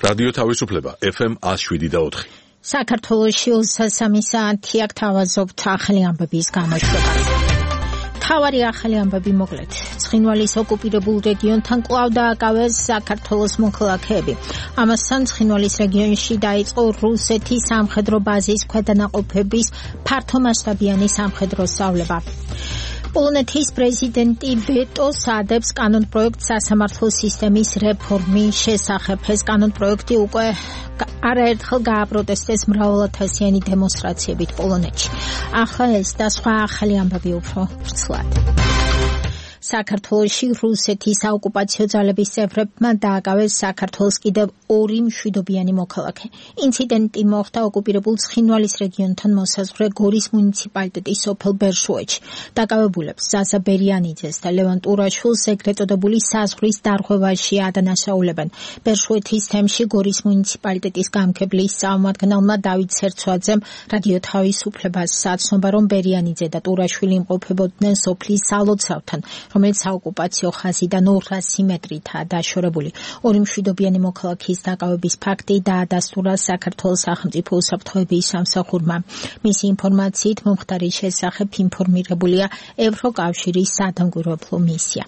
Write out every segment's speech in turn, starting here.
რადიო თავისუფლება FM 107.4. საქართველოში 23 საათი აქ თავაზობთ ახალი ამბების გამოშვება. თავარი ახალი ამბები მოკლედ. ცხინვალის ოკუპირებულ რეგიონთან კვლავ დააკავეს საქართველოს მოქალაქეები. ამასთან ცხინვალის რეგიონში დაიწყო რუსეთის სამხედრო ბაზის ქვედანაყოფების ფართომასშტაბიანი სამხედრო სწავლება. პოლონეთის პრეზიდენტი ვეტოს ადებს კანონპროექტს სასამართლო სისტემის რეფორმის შესახებ. ეს კანონპროექტი უკვე არაერთხელ გააპროტესტეს მრავალათასიანი დემონსტრაციებით პოლონეთში. ახლა ეს და სხვა ახალი ამბები უფრო ვრცლად. საქართველოში რუსეთის საოკუპაციო ძალების წევრებმა დააკავეს საქართველოს კიდევ 2 მშვიდობიანი მოქალაქე. ინციდენტი მოხდა ოკუპირებულ ცხინვალის რეგიონთან მოსაზღვრე გორის მუნიციპალიტეტის სოფელ ბერშუეთში. დაკავებულებს ზაზა ბერიანიძეს და ლევან ტურაშვილს ეგრეთ წოდებული საზღვრის დარღვევაში ადანაშაულებენ. ბერშუეთის თემში გორის მუნიციპალიტეტის გამგებლის წარმომადგენელმა დავით სერცვაძემ რადიო თავისუფლებას საცნობა, რომ ბერიანიძე და ტურაშვილი იმყოფებოდნენ სოფლის სალოცავთან, რომელიც საოკუპაციო ხაზიდან 200 მეტრითაა დაშორებული. 2 მშვიდობიანი მოქალაქის დაკავების ფაქტი დაადასტურა საქართველოს სახელმწიფო უსაფრთხოების სამსახურმა. მისი ინფორმაციით მომხდარის შესახებ ინფორმირებულია ევროკავშირის სადამკვირვებლო მისია.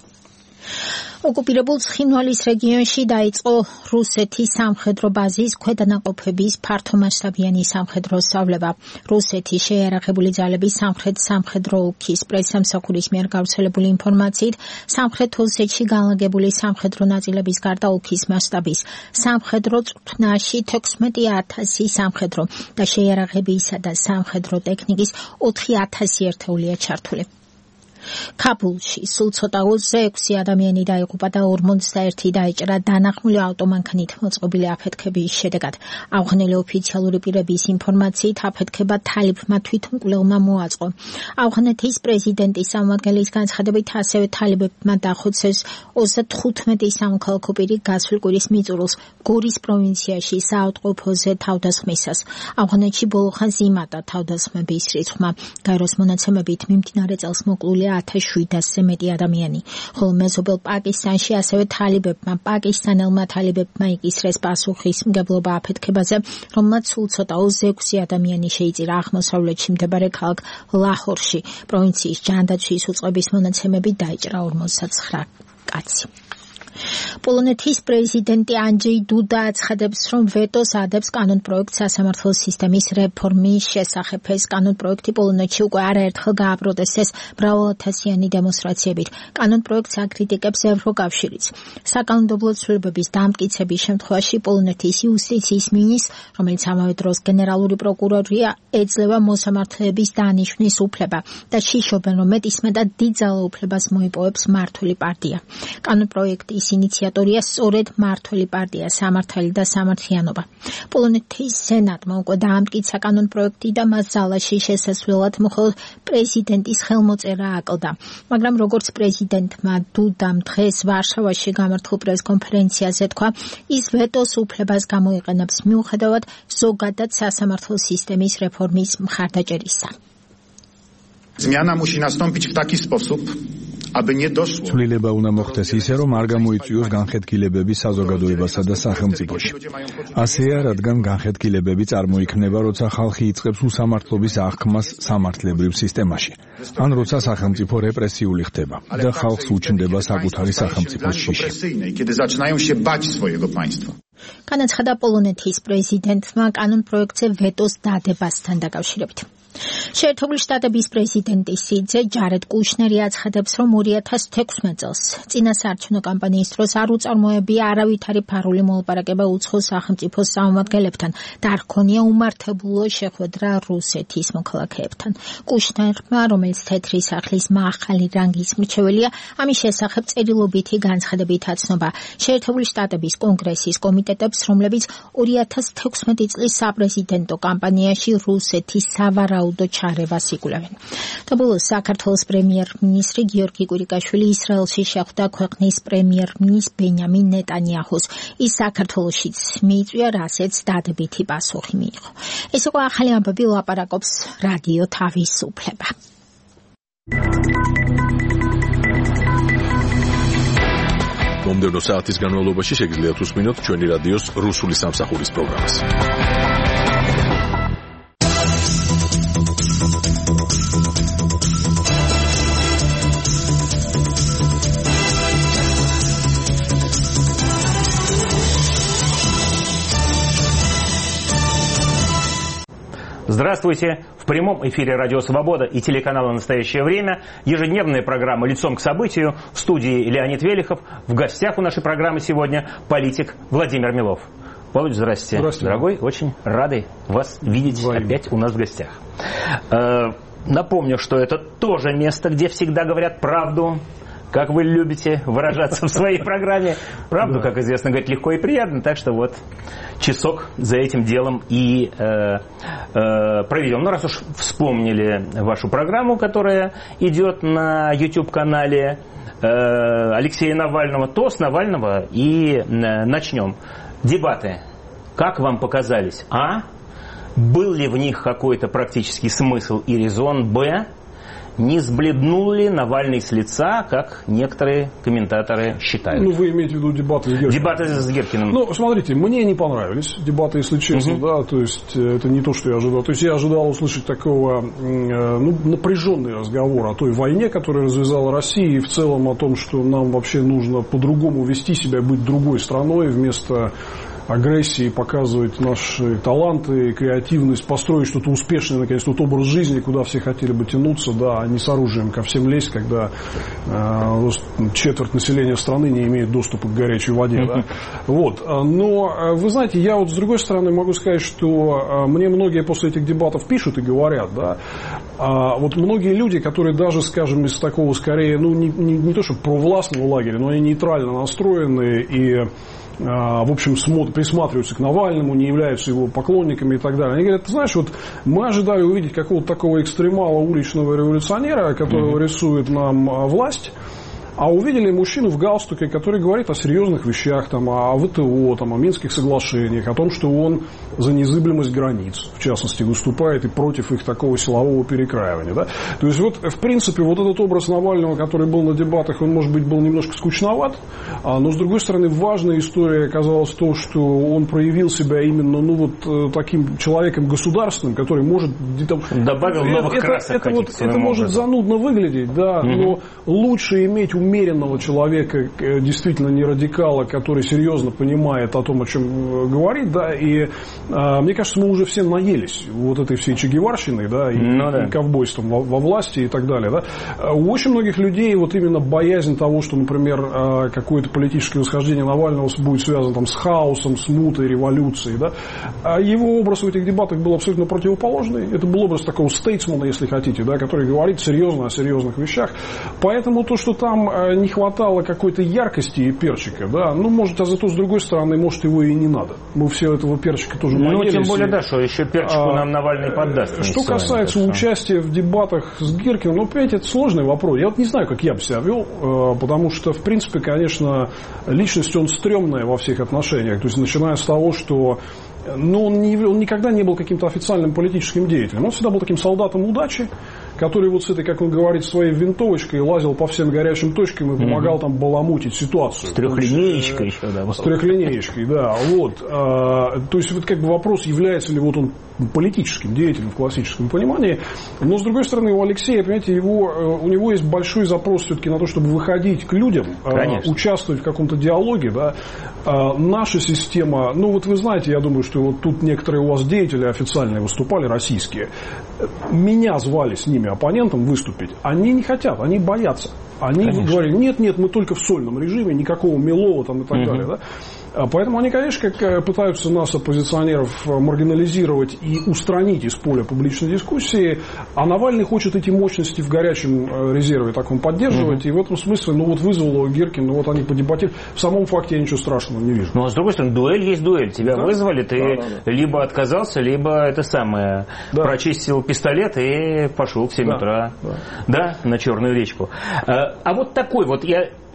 ოკუპირებულ ცხინვალის რეგიონში დაიწყო რუსეთის სამხედრო ბაზის ქვედანაყოფების ფართომასშტაბიანი სამხედრო სწავლება. რუსეთის შეიარაღებული ძალების სამხრეთ სამხედრო ოლქის პრესსამსახურის მიერ გავრცელებული ინფორმაციით, სამხრეთ ოსეთში განლაგებული სამხედრო ნაწილების გარდა ოლქის მასშტაბის სამხედრო წვრთნაში 16000 სამხედრო და შეიარაღებისა და სამხედრო ტექნიკის 4000 ერთეულია ჩართული. ქაბულში სულ ცოტა 26 ადამიანი დაიღუპა და 41 დაიჭრა დანახმული ავტომანქანით მოწყობილი აფეთქების შედეგად. ავღანელი ოფიციალური პირების ინფორმაციით აფეთქება თალიბმა თვითმკვლელმა მოაწყო. ავღანეთის პრეზიდენტის წარმომადგენლის განცხადებით ასევე თალიბებმა დახოცეს 35 სამოქალაქო პირი გასული კვირის მიწურულს გორის პროვინციაში საავადმყოფოზე თავდასხმისას. ავღანეთში ბოლო ხანს იმატა თავდასხმების რიცხვმა. გაეროს მონაცემებით მიმდინარე წელს მოკლულია 1700-ზე მეტი ადამიანი. ხოლო მეზობელ პაკისტანში ასევე თალიბებმა პაკისტანელმა თალიბებმა იკისრეს პასუხისმგებლობა აფეთქებაზე, რომელმაც სულ ცოტა 26 ადამიანი შეიწირა აღმოსავლეთში მდებარე ქალაქ ლაჰორში. პროვინციის ჯანდაცვის უწყების მონაცემებით დაიჭრა 59 კაცი. პოლონეთის პრეზიდენტი ანჯეი დუდა აცხადებს, რომ ვეტოს ადებს კანონპროექტს სასამართლო სისტემის რეფორმის შესახებ. ეს კანონპროექტი პოლონეთში უკვე არაერთხელ გააპროტესტეს მრავალათასიანი დემონსტრაციებით. კანონპროექტს აკრიტიკებს ევროკავშირიც. საკანონმდებლო ცვლილებების დამტკიცების შემთხვევაში პოლონეთის იუსტიციის მინისტრს, რომელიც ამავე დროს გენერალური პროკურორია, ეძლევა მოსამართლეების დანიშვნის უფლება და შიშობენ, რომ მეტისმეტად დიდ ძალაუფლებას მოიპოვებს მმართველი პარტია. კანონპროექტის ინიციატორია სწორედ მმართველი პარტია სამართალი და სამართლიანობა. პოლონეთის სენატმა უკვე დაამტკიცა კანონპროექტი და მას ზალაში შესასვლელად მხოლოდ პრეზიდენტის ხელმოწერა აკლდა. მაგრამ როგორც პრეზიდენტმა დუდამ დღეს ვარშავაში გამართულ პრესკონფერენციაზე თქვა, ის ვეტოს უფლებას გამოიყენებს მიუხედავად ზოგადად სასამართლო სისტემის რეფორმის მხარდაჭერისა. Zmiana musi nastąpić w taki sposób, aby nie doszło. ცვლილება უნდა მოხდეს ისე, რომ არ გამოიწვიოს განხეთქილებები საზოგადოებასა და სახელმწიფოში. ასეა, რადგან განხეთქილებები წარმოიქმნება, როცა ხალხი იწყებს უსამართლობის აღქმას სამართლებრივ სისტემაში, ან როცა სახელმწიფო რეპრესიული ხდება და ხალხს უჩნდება საკუთარი სახელმწიფოს შიში. Kiedy zaczynają się bać swojego państwa. განაცხადა პოლონეთის პრეზიდენტმა კანონპროექტზე ვეტოს დადებასთან დაკავშირებით. შეერთებული შტატების პრეზიდენტის სიძე ჯარედ კუშნერი აცხადებს, რომ 2016 წელს წინასაარჩევნო კამპანიის დროს არ უწარმოებია არავითარი ფარული მოლაპარაკება უცხო სახელმწიფოს წარმომადგენლებთან და არ ჰქონია უმართებულო შეხვედრა რუსეთის მოქალაქეებთან. კუშნერმა, რომელიც თეთრი სახლის მაღალი რანგის მრჩეველია, ამის შესახებ წერილობითი განცხადებითაც ცნობა შეერთებული შტატების კონგრესის კომიტეტებს, რომლებიც 2016 წლის საპრეზიდენტო კამპანიაში რუსეთის სავარაუდო ჩარევას იკვლევენ. და ბოლოს საქართველოს პრემიერ-მინისტრი გიორგი კვირიკაშვილი ისრაელში შეხვდა ქვეყნის პრემიერ-მინისტრ ბენიამინ ნეტანიაჰუს. ის საქართველოშიც მიიწვია, რასაც დადებითი პასუხი მიიღო. ეს იყო ახალი ამბები, ლაპარაკობს რადიო თავისუფლება. მომდევნო საათის განმავლობაში შეგიძლიათ უსმინოთ ჩვენი რადიოს რუსული სამსახურის პროგრამას. Здравствуйте! В прямом эфире Радио Свобода и телеканала «Настоящее время» ежедневная программа «Лицом к событию». В студии Леонид Велихов. В гостях у нашей программы сегодня политик Владимир Милов. Володя, здравствуйте. Здравствуйте. Дорогой, очень рады вас видеть опять у нас в гостях. Напомню, что это тоже место, где всегда говорят правду, как вы любите выражаться в своей программе. Правду, как известно, говорить легко и приятно. Так что вот часок за этим делом и проведем. Ну, раз уж вспомнили вашу программу, которая идет на YouTube-канале Алексея Навального, то с Навального и начнем. Дебаты. Как вам показались? А. Был ли в них какой-то практический смысл и резон? Б. Не сбледнул ли Навальный с лица, как некоторые комментаторы считают? Ну, вы имеете в виду дебаты с Гиркиным? Дебаты с Гиркиным. Ну, смотрите, мне не понравились дебаты, если честно, да, то есть это не то, что я ожидал. То есть я ожидал услышать такого, напряженный разговор о той войне, которую развязала Россия, и в целом о том, что нам вообще нужно по-другому вести себя, быть другой страной, вместо агрессии, показывать наши таланты, креативность, построить что-то успешное, наконец, тот образ жизни, куда все хотели бы тянуться, да, а не с оружием ко всем лезть, когда четверть населения страны не имеет доступа к горячей воде. Да. Вот. Но, вы знаете, я вот с другой стороны могу сказать, что мне многие после этих дебатов пишут и говорят, да, вот многие люди, которые даже, скажем, из такого скорее, ну, не то, что провластного лагеря, но они нейтрально настроены и в общем, присматриваются к Навальному, не являются его поклонниками и так далее. Они говорят, ты знаешь, вот мы ожидали увидеть какого-то такого экстремала, уличного революционера, которого рисует нам власть, а увидели мужчину в галстуке, который говорит о серьезных вещах, там, о ВТО, там, о Минских соглашениях, о том, что он за незыблемость границ, в частности, выступает и против их такого силового перекраивания. Да? То есть, вот, в принципе, вот этот образ Навального, который был на дебатах, он, может быть, был немножко скучноват, но, с другой стороны, важная история оказалась то, что он проявил себя именно, ну, вот, таким человеком государственным, который может... Добавил новых красок. Это может занудно выглядеть, да, но лучше иметь умеренного человека, действительно не радикала, который серьезно понимает о том, о чем говорит, да, и мне кажется, мы уже все наелись вот этой всей чегеварщиной, да, и ковбойством во власти и так далее, да. У очень многих людей вот именно боязнь того, что, например, какое-то политическое восхождение Навального будет связано там с хаосом, смутой, революцией, да. Его образ в этих дебатах был абсолютно противоположный. Это был образ такого стейтсмена, если хотите, да, который говорит серьезно о серьезных вещах. Поэтому то, что там не хватало какой-то яркости и перчика, да, ну, может, а зато с другой стороны, может, его и не надо. Мы все этого перчика тоже наелись. Ну, тем более, да, что еще перчику нам Навальный поддаст. Что касается участия в дебатах с Гиркиным, ну, понимаете, это сложный вопрос. Я вот не знаю, как я бы себя вел, потому что, в принципе, конечно, личность, он стрёмная во всех отношениях. То есть, начиная с того, что он никогда не был каким-то официальным политическим деятелем. Он всегда был таким солдатом удачи, который вот с этой, как он говорит, своей винтовочкой лазил по всем горячим точкам и помогал там баламутить ситуацию. С трехлинеечкой еще, да. С трехлинеечкой, да. Вот. То есть, вот как бы вопрос, является ли вот он политическим деятелем в классическом понимании. Но, с другой стороны, у Алексея, понимаете, у него есть большой запрос все-таки на то, чтобы выходить к людям, участвовать в каком-то диалоге. Да. Наша система, ну вот вы знаете, я думаю, что вот тут некоторые у вас деятели официальные выступали, российские. Меня звали с ними оппонентом выступить. Они не хотят, они боятся. Они говорили, нет, мы только в сольном режиме, никакого милого там и так далее. Да? Поэтому они, конечно, как пытаются нас, оппозиционеров, маргинализировать и устранить из поля публичной дискуссии, а Навальный хочет эти мощности в горячем резерве таком поддерживать, и в этом смысле, ну вот вызвало Гиркин, ну вот они подебатировали. В самом факте я ничего страшного не вижу. Ну, а с другой стороны, дуэль есть дуэль. Тебя вызвали, ты либо отказался, либо это самое, прочистил пистолет и пошел в 7 утра. Да, на Черную речку. А вот такой вот,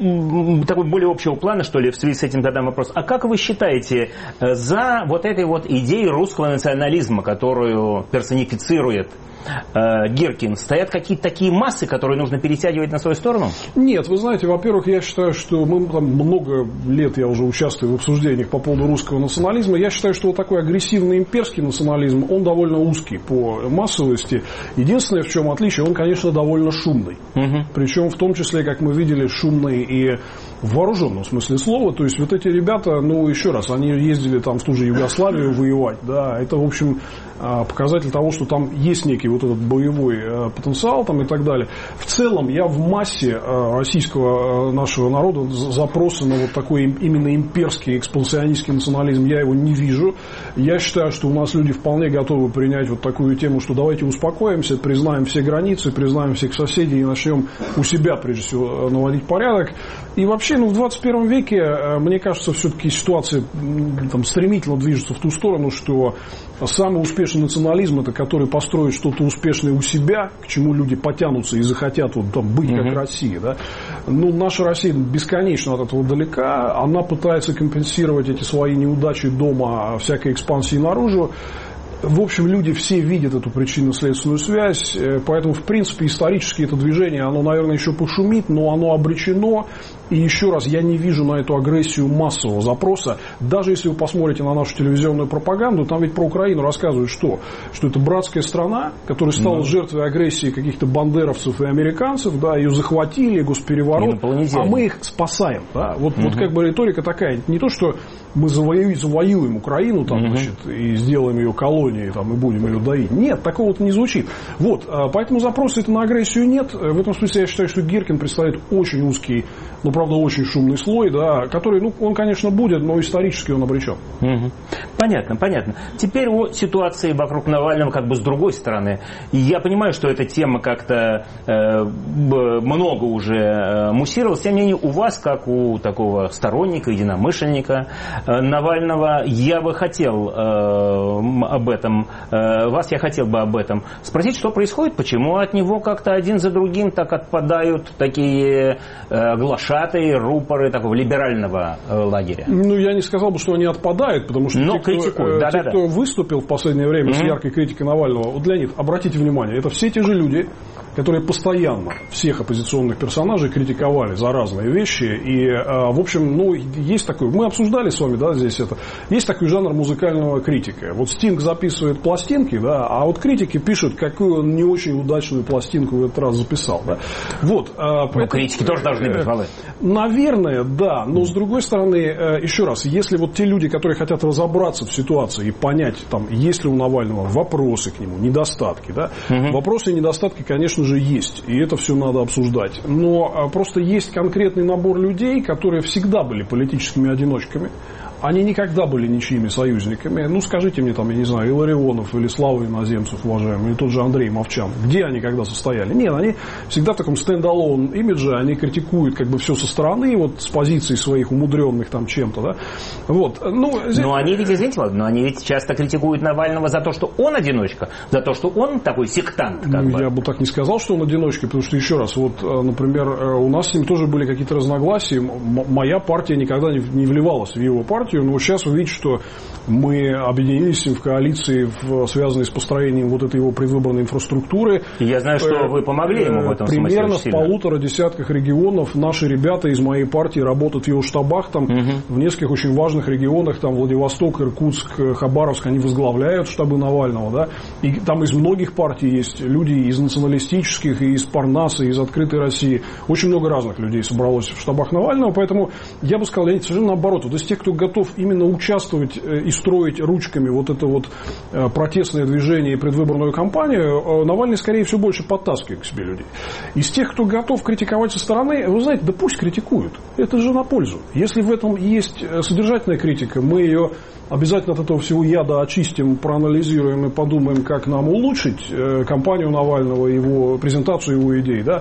такой более общего плана, что ли, в связи с этим задам вопрос. А как вы считаете, за вот этой вот идеей русского национализма, которую персонифицирует Гиркин, стоят какие-то такие массы, которые нужно перетягивать на свою сторону? Нет, вы знаете, во-первых, я считаю, что мы там много лет, я уже участвую в обсуждениях по поводу русского национализма, я считаю, что вот такой агрессивный имперский национализм, он довольно узкий по массовости. Единственное, в чем отличие, он, конечно, довольно шумный. Причем в том числе, как мы видели, шумный и в вооруженном смысле слова. То есть вот эти ребята, ну, еще раз, они ездили там в ту же Югославию воевать, да, это, в общем, показатель того, что там есть некий вот этот боевой потенциал там и так далее. В целом, я в массе российского нашего народа запросы на вот такой именно имперский экспансионистский национализм, я его не вижу. Я считаю, что у нас люди вполне готовы принять вот такую тему, что давайте успокоимся, признаем все границы, признаем всех соседей и начнем у себя, прежде всего, наводить порядок. И вообще, ну, в 21 веке, мне кажется, все-таки ситуация там стремительно движется в ту сторону, что самый успешный национализм, это который построит что-то успешное у себя, к чему люди потянутся и захотят вот, там, быть как Россия. Да? Ну, наша Россия бесконечно от этого далека. Она пытается компенсировать эти свои неудачи дома всякой экспансии наружу. В общем, люди все видят эту причинно-следственную связь, поэтому, в принципе, исторически это движение, оно, наверное, еще пошумит, но оно обречено. И еще раз, я не вижу на эту агрессию массового запроса. Даже если вы посмотрите на нашу телевизионную пропаганду, там ведь про Украину рассказывают, что это братская страна, которая стала жертвой агрессии каких-то бандеровцев и американцев, да, ее захватили, госпереворот, а мы их спасаем. Да? Вот как бы риторика такая, не то, что мы завоюем Украину там, значит, и сделаем ее колонией там, и будем ее доить. Нет, такого-то не звучит. Вот, поэтому запроса это на агрессию нет. В этом смысле я считаю, что Гиркин представляет очень узкий, но, правда, очень шумный слой, да, который, ну, он, конечно, будет, но исторически он обречен. Понятно, понятно. Теперь о ситуации вокруг Навального как бы с другой стороны. Я понимаю, что эта тема как-то много уже муссировалась. Тем не менее, у вас, как у такого сторонника, единомышленника Навального, я бы хотел об этом, вас я хотел бы об этом спросить, что происходит, почему от него как-то один за другим так отпадают такие глашатые, рупоры такого либерального лагеря? Ну, я не сказал бы, что они отпадают, потому что те, кто выступил в последнее время с яркой критикой Навального, вот, Леонид, обратите внимание, это все те же люди, которые постоянно всех оппозиционных персонажей критиковали за разные вещи. И, в общем, ну, есть такой... Мы обсуждали с вами, да, здесь это... Есть такой жанр музыкального критика. Вот Стинг записывает пластинки, да, а вот критики пишут, какую он не очень удачную пластинку в этот раз записал, да. Вот. Ну, критики тоже должны быть, Володь. Наверное, да. Но, с другой стороны, еще раз, если вот те люди, которые хотят разобраться в ситуации и понять, там, есть ли у Навального вопросы к нему, недостатки, да, вопросы и недостатки, конечно же, есть, и это все надо обсуждать. Но просто есть конкретный набор людей, которые всегда были политическими одиночками. Они никогда были ничьими союзниками. Ну, скажите мне, там, я не знаю, Илларионов или Слава Иноземцев, уважаемый, или тот же Андрей Мовчан. Где они когда состояли? Нет, они всегда в таком стендалон имидже, они критикуют как бы все со стороны, вот с позиций своих умудренных там чем-то, да. Вот. Ну, но они ведь, извините, но они ведь часто критикуют Навального за то, что он одиночка, за то, что он такой сектант. Я бы так не сказал, что он одиночка, потому что, еще раз, вот, например, у нас с ним тоже были какие-то разногласия. Моя партия никогда не вливалась в его партию. Но сейчас вы видите, что мы объединились с ним в коалиции, связанной с построением вот этой его предвыборной инфраструктуры. Я знаю, что вы помогли ему в этом смысле. Примерно в 1,5 десятках регионов наши ребята из моей партии работают в его штабах, там, в нескольких очень важных регионах, там Владивосток, Иркутск, Хабаровск, они возглавляют штабы Навального, да, и там из многих партий есть люди из националистических, и из Парнаса, и из Открытой России. Очень много разных людей собралось в штабах Навального, поэтому я бы сказал, совершенно наоборот, вот из тех, кто готов именно участвовать и строить ручками вот это вот протестное движение и предвыборную кампанию, Навальный, скорее всего, больше подтаскивает к себе людей. Из тех, кто готов критиковать со стороны, вы знаете, да пусть критикуют. Это же на пользу. Если в этом есть содержательная критика, мы ее обязательно от этого всего яда очистим, проанализируем и подумаем, как нам улучшить кампанию Навального, его презентацию его идей. Да?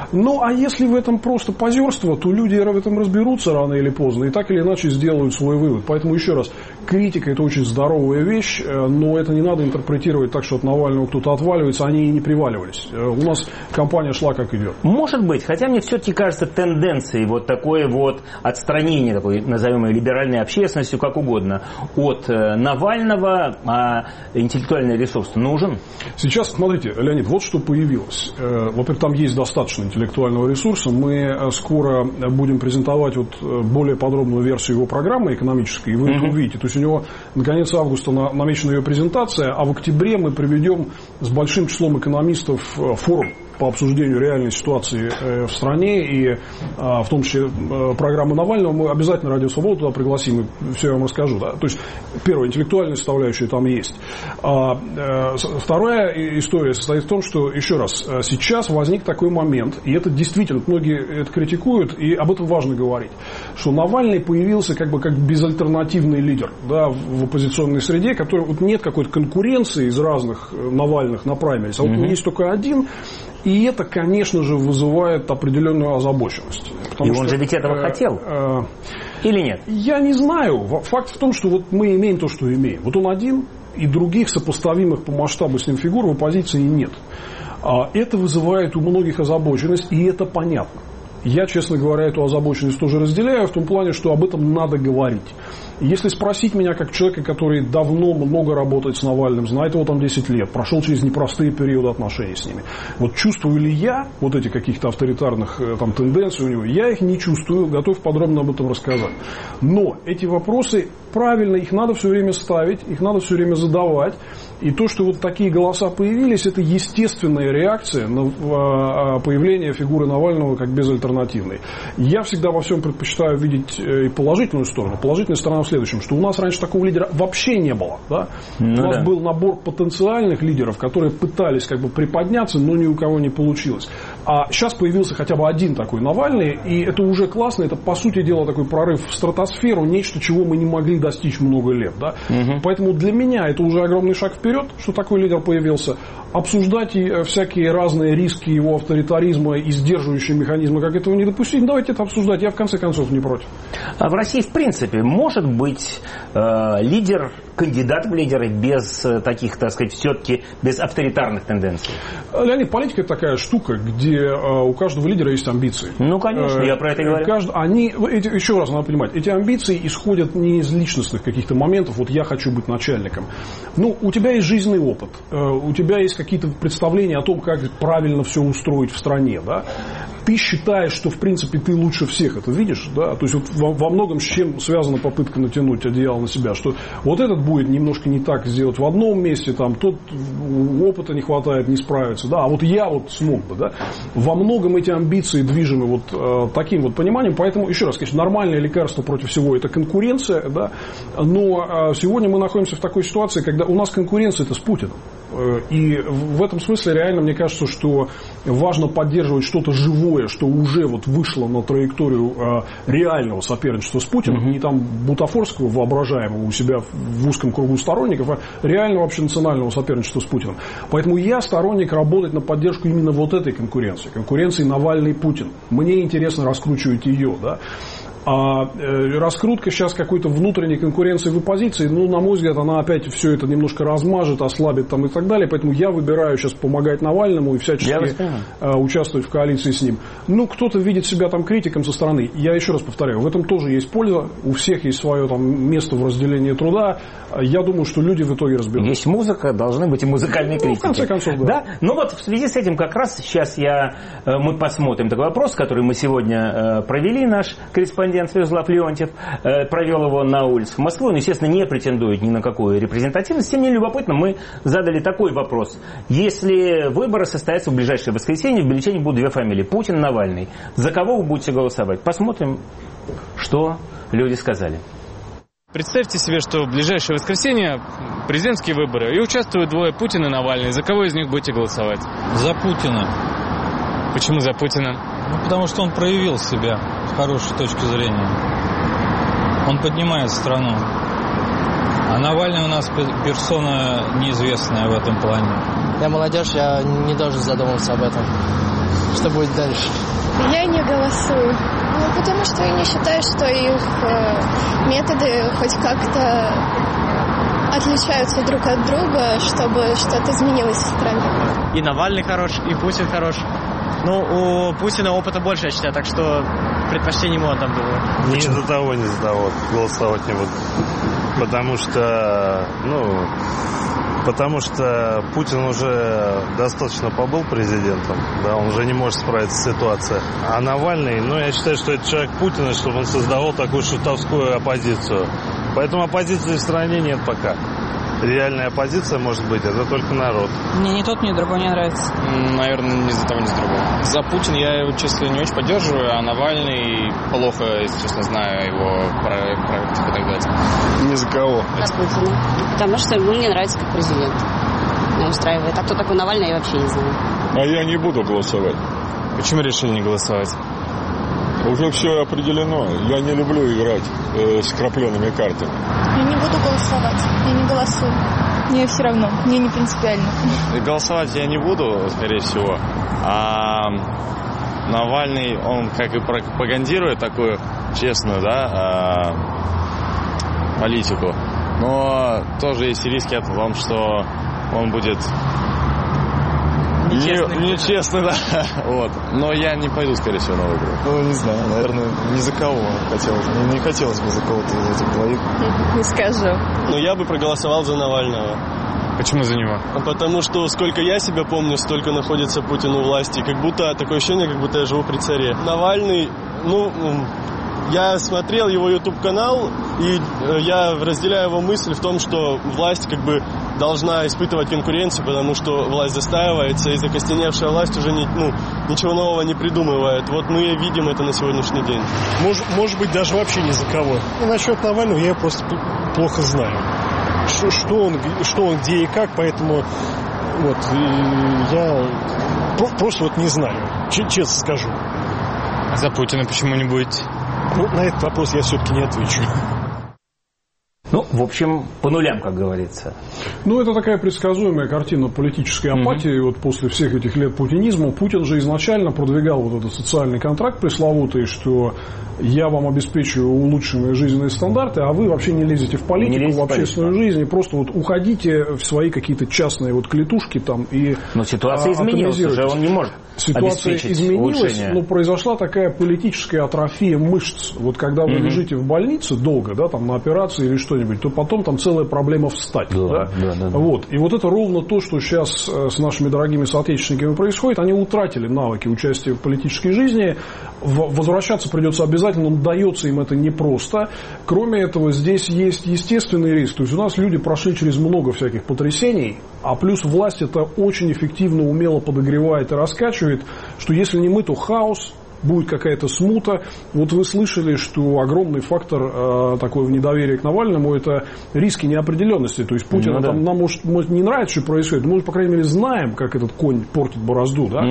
Ну, а если в этом просто позерство, то люди в этом разберутся рано или поздно и так или иначе сделают свой вывод. Поэтому, еще раз, критика – это очень здоровая вещь, но это не надо интерпретировать так, что от Навального кто-то отваливается, они и не приваливались. У нас кампания шла как идет. Может быть, хотя мне все-таки кажется тенденцией вот такое вот отстранение, такой, назовем ее либеральной общественностью, как угодно, от Навального, а интеллектуальный ресурс нужен? Сейчас, смотрите, Леонид, вот что появилось. Во-первых, там есть достаточно интеллектуального ресурса. Мы скоро будем презентовать вот более подробную версию его программы экономической, и вы это увидите. То есть у него на конец августа намечена ее презентация, а в октябре мы проведем с большим числом экономистов форум по обсуждению реальной ситуации в стране, и в том числе программы Навального. Мы обязательно Радио Свобода туда пригласим, и все я вам расскажу. Да? То есть, первая, интеллектуальная составляющая там есть. Вторая история состоит в том, что, еще раз, сейчас возник такой момент, и это действительно, многие это критикуют, и об этом важно говорить, что Навальный появился как безальтернативный лидер, да, в оппозиционной среде, который, вот нет какой-то конкуренции из разных Навальных на праймерис, а вот есть только один. И это, конечно же, вызывает определенную озабоченность. И он же ведь этого хотел? Или нет? Я не знаю. Факт в том, что вот мы имеем то, что имеем. Вот он один, и других сопоставимых по масштабу с ним фигур в оппозиции нет. Это вызывает у многих озабоченность, и это понятно. Я, честно говоря, эту озабоченность тоже разделяю, в том плане, что об этом надо говорить. Если спросить меня, как человека, который давно много работает с Навальным, знает его там 10 лет, прошел через непростые периоды отношений с ними, вот чувствую ли я вот эти каких-то авторитарных там тенденций у него, я их не чувствую, готов подробно об этом рассказать. Но эти вопросы, правильно, их надо все время ставить, их надо все время задавать. И то, что вот такие голоса появились, это естественная реакция на появление фигуры Навального как безальтернативной. Я всегда во всем предпочитаю видеть и положительную сторону. Положительная сторона в следующем, что у нас раньше такого лидера вообще не было. Да? У нас был набор потенциальных лидеров, которые пытались приподняться, но ни у кого не получилось. А сейчас появился хотя бы один такой Навальный, и это уже классно, это, по сути дела, такой прорыв в стратосферу, нечто, чего мы не могли достичь много лет. Да? Поэтому для меня это уже огромный шаг вперед, что такой лидер появился. Обсуждать всякие разные риски его авторитаризма и сдерживающие механизмы, как этого не допустить, давайте это обсуждать. Я в конце концов не против. А в России, в принципе, может быть лидер, кандидат в лидеры без таких, так сказать, все-таки без авторитарных тенденций? Леонид, политика – это такая штука, где у каждого лидера есть амбиции. Ну, конечно, я про это говорю. Еще раз надо понимать, эти амбиции исходят не из личностных каких-то моментов, вот я хочу быть начальником. Ну, у тебя есть жизненный опыт, у тебя есть какие-то представления о том, как правильно все устроить в стране, да? Ты считаешь, что, в принципе, ты лучше всех это видишь, да? То есть, вот во многом с чем связана попытка натянуть одеяло на себя, что вот этот будет немножко не так сделать в одном месте, там, тот опыта не хватает, не справится, да? А вот я вот смог бы, да? Во многом эти амбиции движимы вот таким вот пониманием, поэтому, еще раз, конечно, нормальное лекарство против всего – это конкуренция, да? Но сегодня мы находимся в такой ситуации, когда у нас конкуренция-то с Путиным. И в этом смысле реально мне кажется, что важно поддерживать что-то живое, что уже вот вышло на траекторию реального соперничества с Путиным, не там бутафорского воображаемого у себя в узком кругу сторонников, а реального общенационального соперничества с Путиным. Поэтому я сторонник работать на поддержку именно вот этой конкуренции. Конкуренции Навальный-Путин. Мне интересно раскручивать ее, да. А раскрутка сейчас какой-то внутренней конкуренции в оппозиции, ну, на мой взгляд, она опять все это немножко размажет, ослабит там и так далее. Поэтому я выбираю сейчас помогать Навальному и всячески участвовать в коалиции с ним. Ну, кто-то видит себя там критиком со стороны. Я еще раз повторяю, в этом тоже есть польза. У всех есть свое там место в разделении труда. Я думаю, что люди в итоге разберутся. Есть музыка, должны быть и музыкальные критики. В конце концов, да. Ну вот в связи с этим как раз сейчас мы посмотрим такой вопрос, который мы сегодня провели, наш корреспондент Святослав Леонтьев провел его на улицах Москвы. Он, естественно, не претендует ни на какую репрезентативность. Тем не менее, любопытно, мы задали такой вопрос. Если выборы состоятся в ближайшее воскресенье, в бюллетене будут две фамилии: Путин, Навальный. За кого вы будете голосовать? Посмотрим, что люди сказали. Представьте себе, что в ближайшее воскресенье президентские выборы, и участвуют двое: Путин и Навальный. За кого из них будете голосовать? За Путина. Почему за Путина? Ну, потому что он проявил себя с хорошей точки зрения. Он поднимает страну. А Навальный у нас персона неизвестная в этом плане. Я молодежь, я не должен задумываться об этом. что будет дальше. Я не голосую. Потому что я не считаю, что их методы хоть как-то отличаются друг от друга, чтобы что-то изменилось в стране. И Навальный хорош, и Путин хорош. Ну, у Путина опыта больше, я считаю, так что предпочтение ему отдам, думаю. Ни за того, ни за того голосовать не буду. Потому что Путин уже достаточно побыл президентом, да, он уже не может справиться с ситуацией. А Навальный, я считаю, что это человек Путина, чтобы он создавал такую шутовскую оппозицию. Поэтому оппозиции в стране нет пока. Реальная оппозиция, может быть, это только народ. Мне ни тот, ни другой не нравится. Наверное, ни за того, ни за другого. За Путина я его, честно, не очень поддерживаю, а Навальный плохо, если честно, знаю его проектов и так далее. Ни за кого. За Путина. Потому что ему не нравится как президент. Меня устраивает. А кто такой Навальный, я вообще не знаю. А я не буду голосовать. Почему решили не голосовать? Уже все определено. Я не люблю играть с крапленными картами. Я не буду голосовать. Я не голосую. Мне все равно. Мне не принципиально. Голосовать я не буду, скорее всего. А Навальный, он как и пропагандирует такую честную, да, политику. Но тоже есть риски о том, что он будет нечестно, да. Вот. Но я не пойду, скорее всего, на выборы. Не знаю, наверное, ни за кого хотелось. Не хотелось бы за кого-то из этих двоих. Не скажу. Но я бы проголосовал за Навального. Почему за него? Потому что сколько я себя помню, столько находится Путин у власти. Как будто такое ощущение, как будто я живу при царе. Навальный, я смотрел его YouTube-канал, и я разделяю его мысль в том, что власть как бы должна испытывать конкуренцию, потому что власть застаивается, и закостеневшая власть уже ничего нового не придумывает. Вот мы видим это на сегодняшний день. Может быть, даже вообще ни за кого. Насчет Навального я просто плохо знаю. Что он где и как, поэтому я просто не знаю, честно скажу. А за Путина почему не будете? На этот вопрос я все-таки не отвечу. В общем, по нулям, как говорится. Это такая предсказуемая картина политической апатии. Вот после всех этих лет путинизма. Путин же изначально продвигал вот этот социальный контракт пресловутый, что я вам обеспечиваю улучшенные жизненные стандарты, а вы вообще не лезете в политику, в общественную жизнь, и просто уходите в свои какие-то частные клетушки там и но ситуация изменилась, уже он не может. Ситуация изменилась, но произошла такая политическая атрофия мышц. Вот когда вы лежите в больнице долго, да, там на операции или что-нибудь, то потом там целая проблема встать. Да. Вот. И вот это ровно то, что сейчас с нашими дорогими соотечественниками происходит. Они утратили навыки участия в политической жизни. Возвращаться придется обязательно, но дается им это непросто. Кроме этого, здесь есть естественный риск. То есть у нас люди прошли через много всяких потрясений, а плюс власть это очень эффективно, умело подогревает и раскачивает, что если не мы, то хаос, будет какая-то смута. Вот вы слышали, что огромный фактор такой в недоверии к Навальному – это риски неопределенности. То есть Путин нам может не нравится, что происходит, мы, по крайней мере, знаем, как этот конь портит борозду. Да?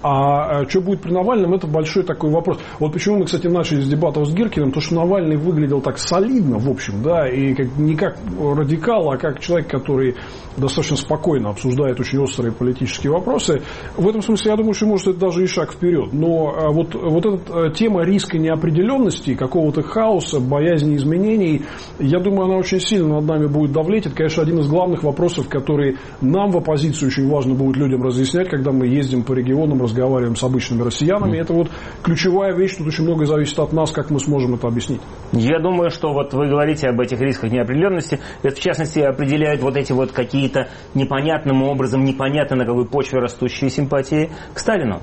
А что будет при Навальном – это большой такой вопрос. Вот почему мы, кстати, начали с дебатов с Гиркиным, то что Навальный выглядел так солидно, в общем, да, и не как радикал, а как человек, который достаточно спокойно обсуждает очень острые политические вопросы. В этом смысле, я думаю, что, может, это даже и шаг вперед. Но вот эта тема риска неопределенности, какого-то хаоса, боязни изменений, я думаю, она очень сильно над нами будет давлеть. Это, конечно, один из главных вопросов, которые нам в оппозиции очень важно будет людям разъяснять, когда мы ездим по регионам, разговариваем с обычными россиянами. Это ключевая вещь, тут очень многое зависит от нас, как мы сможем это объяснить. Я думаю, что вы говорите об этих рисках неопределенности. Это, в частности, определяют эти какие-то непонятным образом, непонятно на какой почве растущие симпатии к Сталину.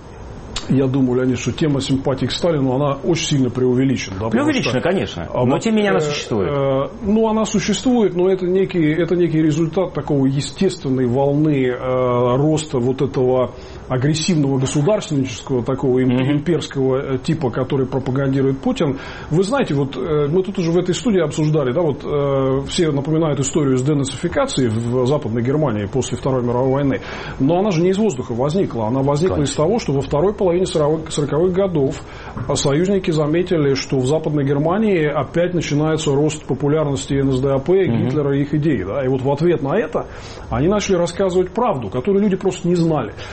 Я думаю, Леонид, что тема симпатии к Сталину, она очень сильно преувеличена. Да, преувеличена, конечно. Но тем не менее она существует. Она существует, но это некий результат такого естественной волны роста этого агрессивного государственнического, такого имперского типа, который пропагандирует Путин. Вы знаете, мы тут уже в этой студии обсуждали, да, все напоминают историю с денацификацией в Западной Германии после Второй мировой войны. Но она же не из воздуха возникла. Она возникла из того, что во второй половине 40-х годов союзники заметили, что в Западной Германии опять начинается рост популярности НСДАП, Гитлера и их идей. Да? И в ответ на это они начали рассказывать правду, которую люди просто не знали. У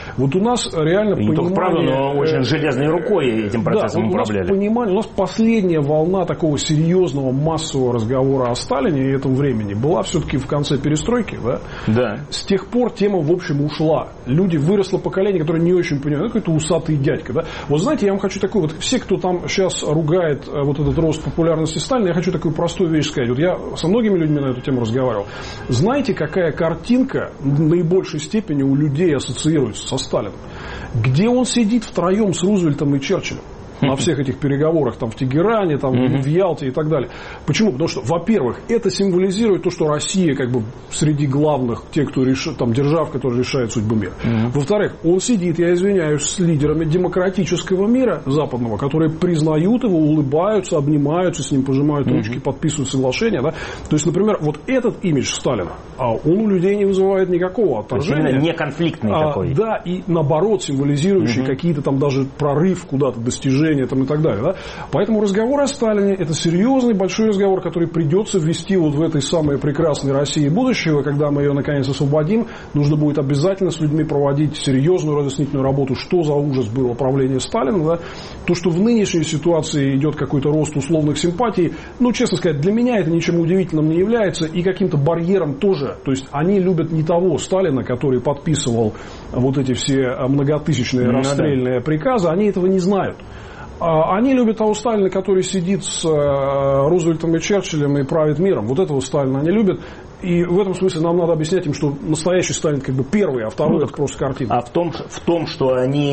нас реально не только правда, но очень железной рукой этим процессом управляли. У нас последняя волна такого серьезного массового разговора о Сталине и этом времени была все-таки в конце перестройки. Да? Да. С тех пор тема, в общем, ушла. Люди, выросло поколение, которое не очень понимает, какой-то усатый дядька. Да? Вот знаете, я вам хочу такой, вот все, кто там сейчас ругает вот этот рост популярности Сталина, я хочу такую простую вещь сказать. Вот я со многими людьми на эту тему разговаривал. Знаете, какая картинка в наибольшей степени у людей ассоциируется со Сталином? Где он сидит втроем с Рузвельтом и Черчиллем на всех этих переговорах там, в Тегеране, там, в Ялте и так далее. Почему? Потому что, во-первых, это символизирует то, что Россия как бы среди главных, тех, кто там, держав, которые решают судьбу мира. Во-вторых, он сидит, я извиняюсь, с лидерами демократического мира западного, которые признают его, улыбаются, обнимаются, с ним пожимают ручки, подписывают соглашения. Да? То есть, например, вот этот имидж Сталина, он у людей не вызывает никакого отторжения. Именно неконфликтный такой. Да, и наоборот, символизирующий какие-то там даже прорыв куда-то, достижения там, и так далее. Да? Поэтому разговор о Сталине – это серьезный, большой разговор, который придется ввести вот в этой самой прекрасной России будущего. Когда мы ее наконец освободим, нужно будет обязательно с людьми проводить серьезную разъяснительную работу, что за ужас было правление Сталина. Да? То, что в нынешней ситуации идет какой-то рост условных симпатий, ну, честно сказать, для меня это ничем удивительным не является и каким-то барьером тоже. То есть они любят не того Сталина, который подписывал вот эти все многотысячные расстрельные приказы, они этого не знают. Они любят того Сталина, который сидит с Рузвельтом и Черчиллем и правит миром. Вот этого Сталина они любят. И в этом смысле нам надо объяснять им, что настоящий Сталин как бы первый, а второй это просто картина. А в том, что они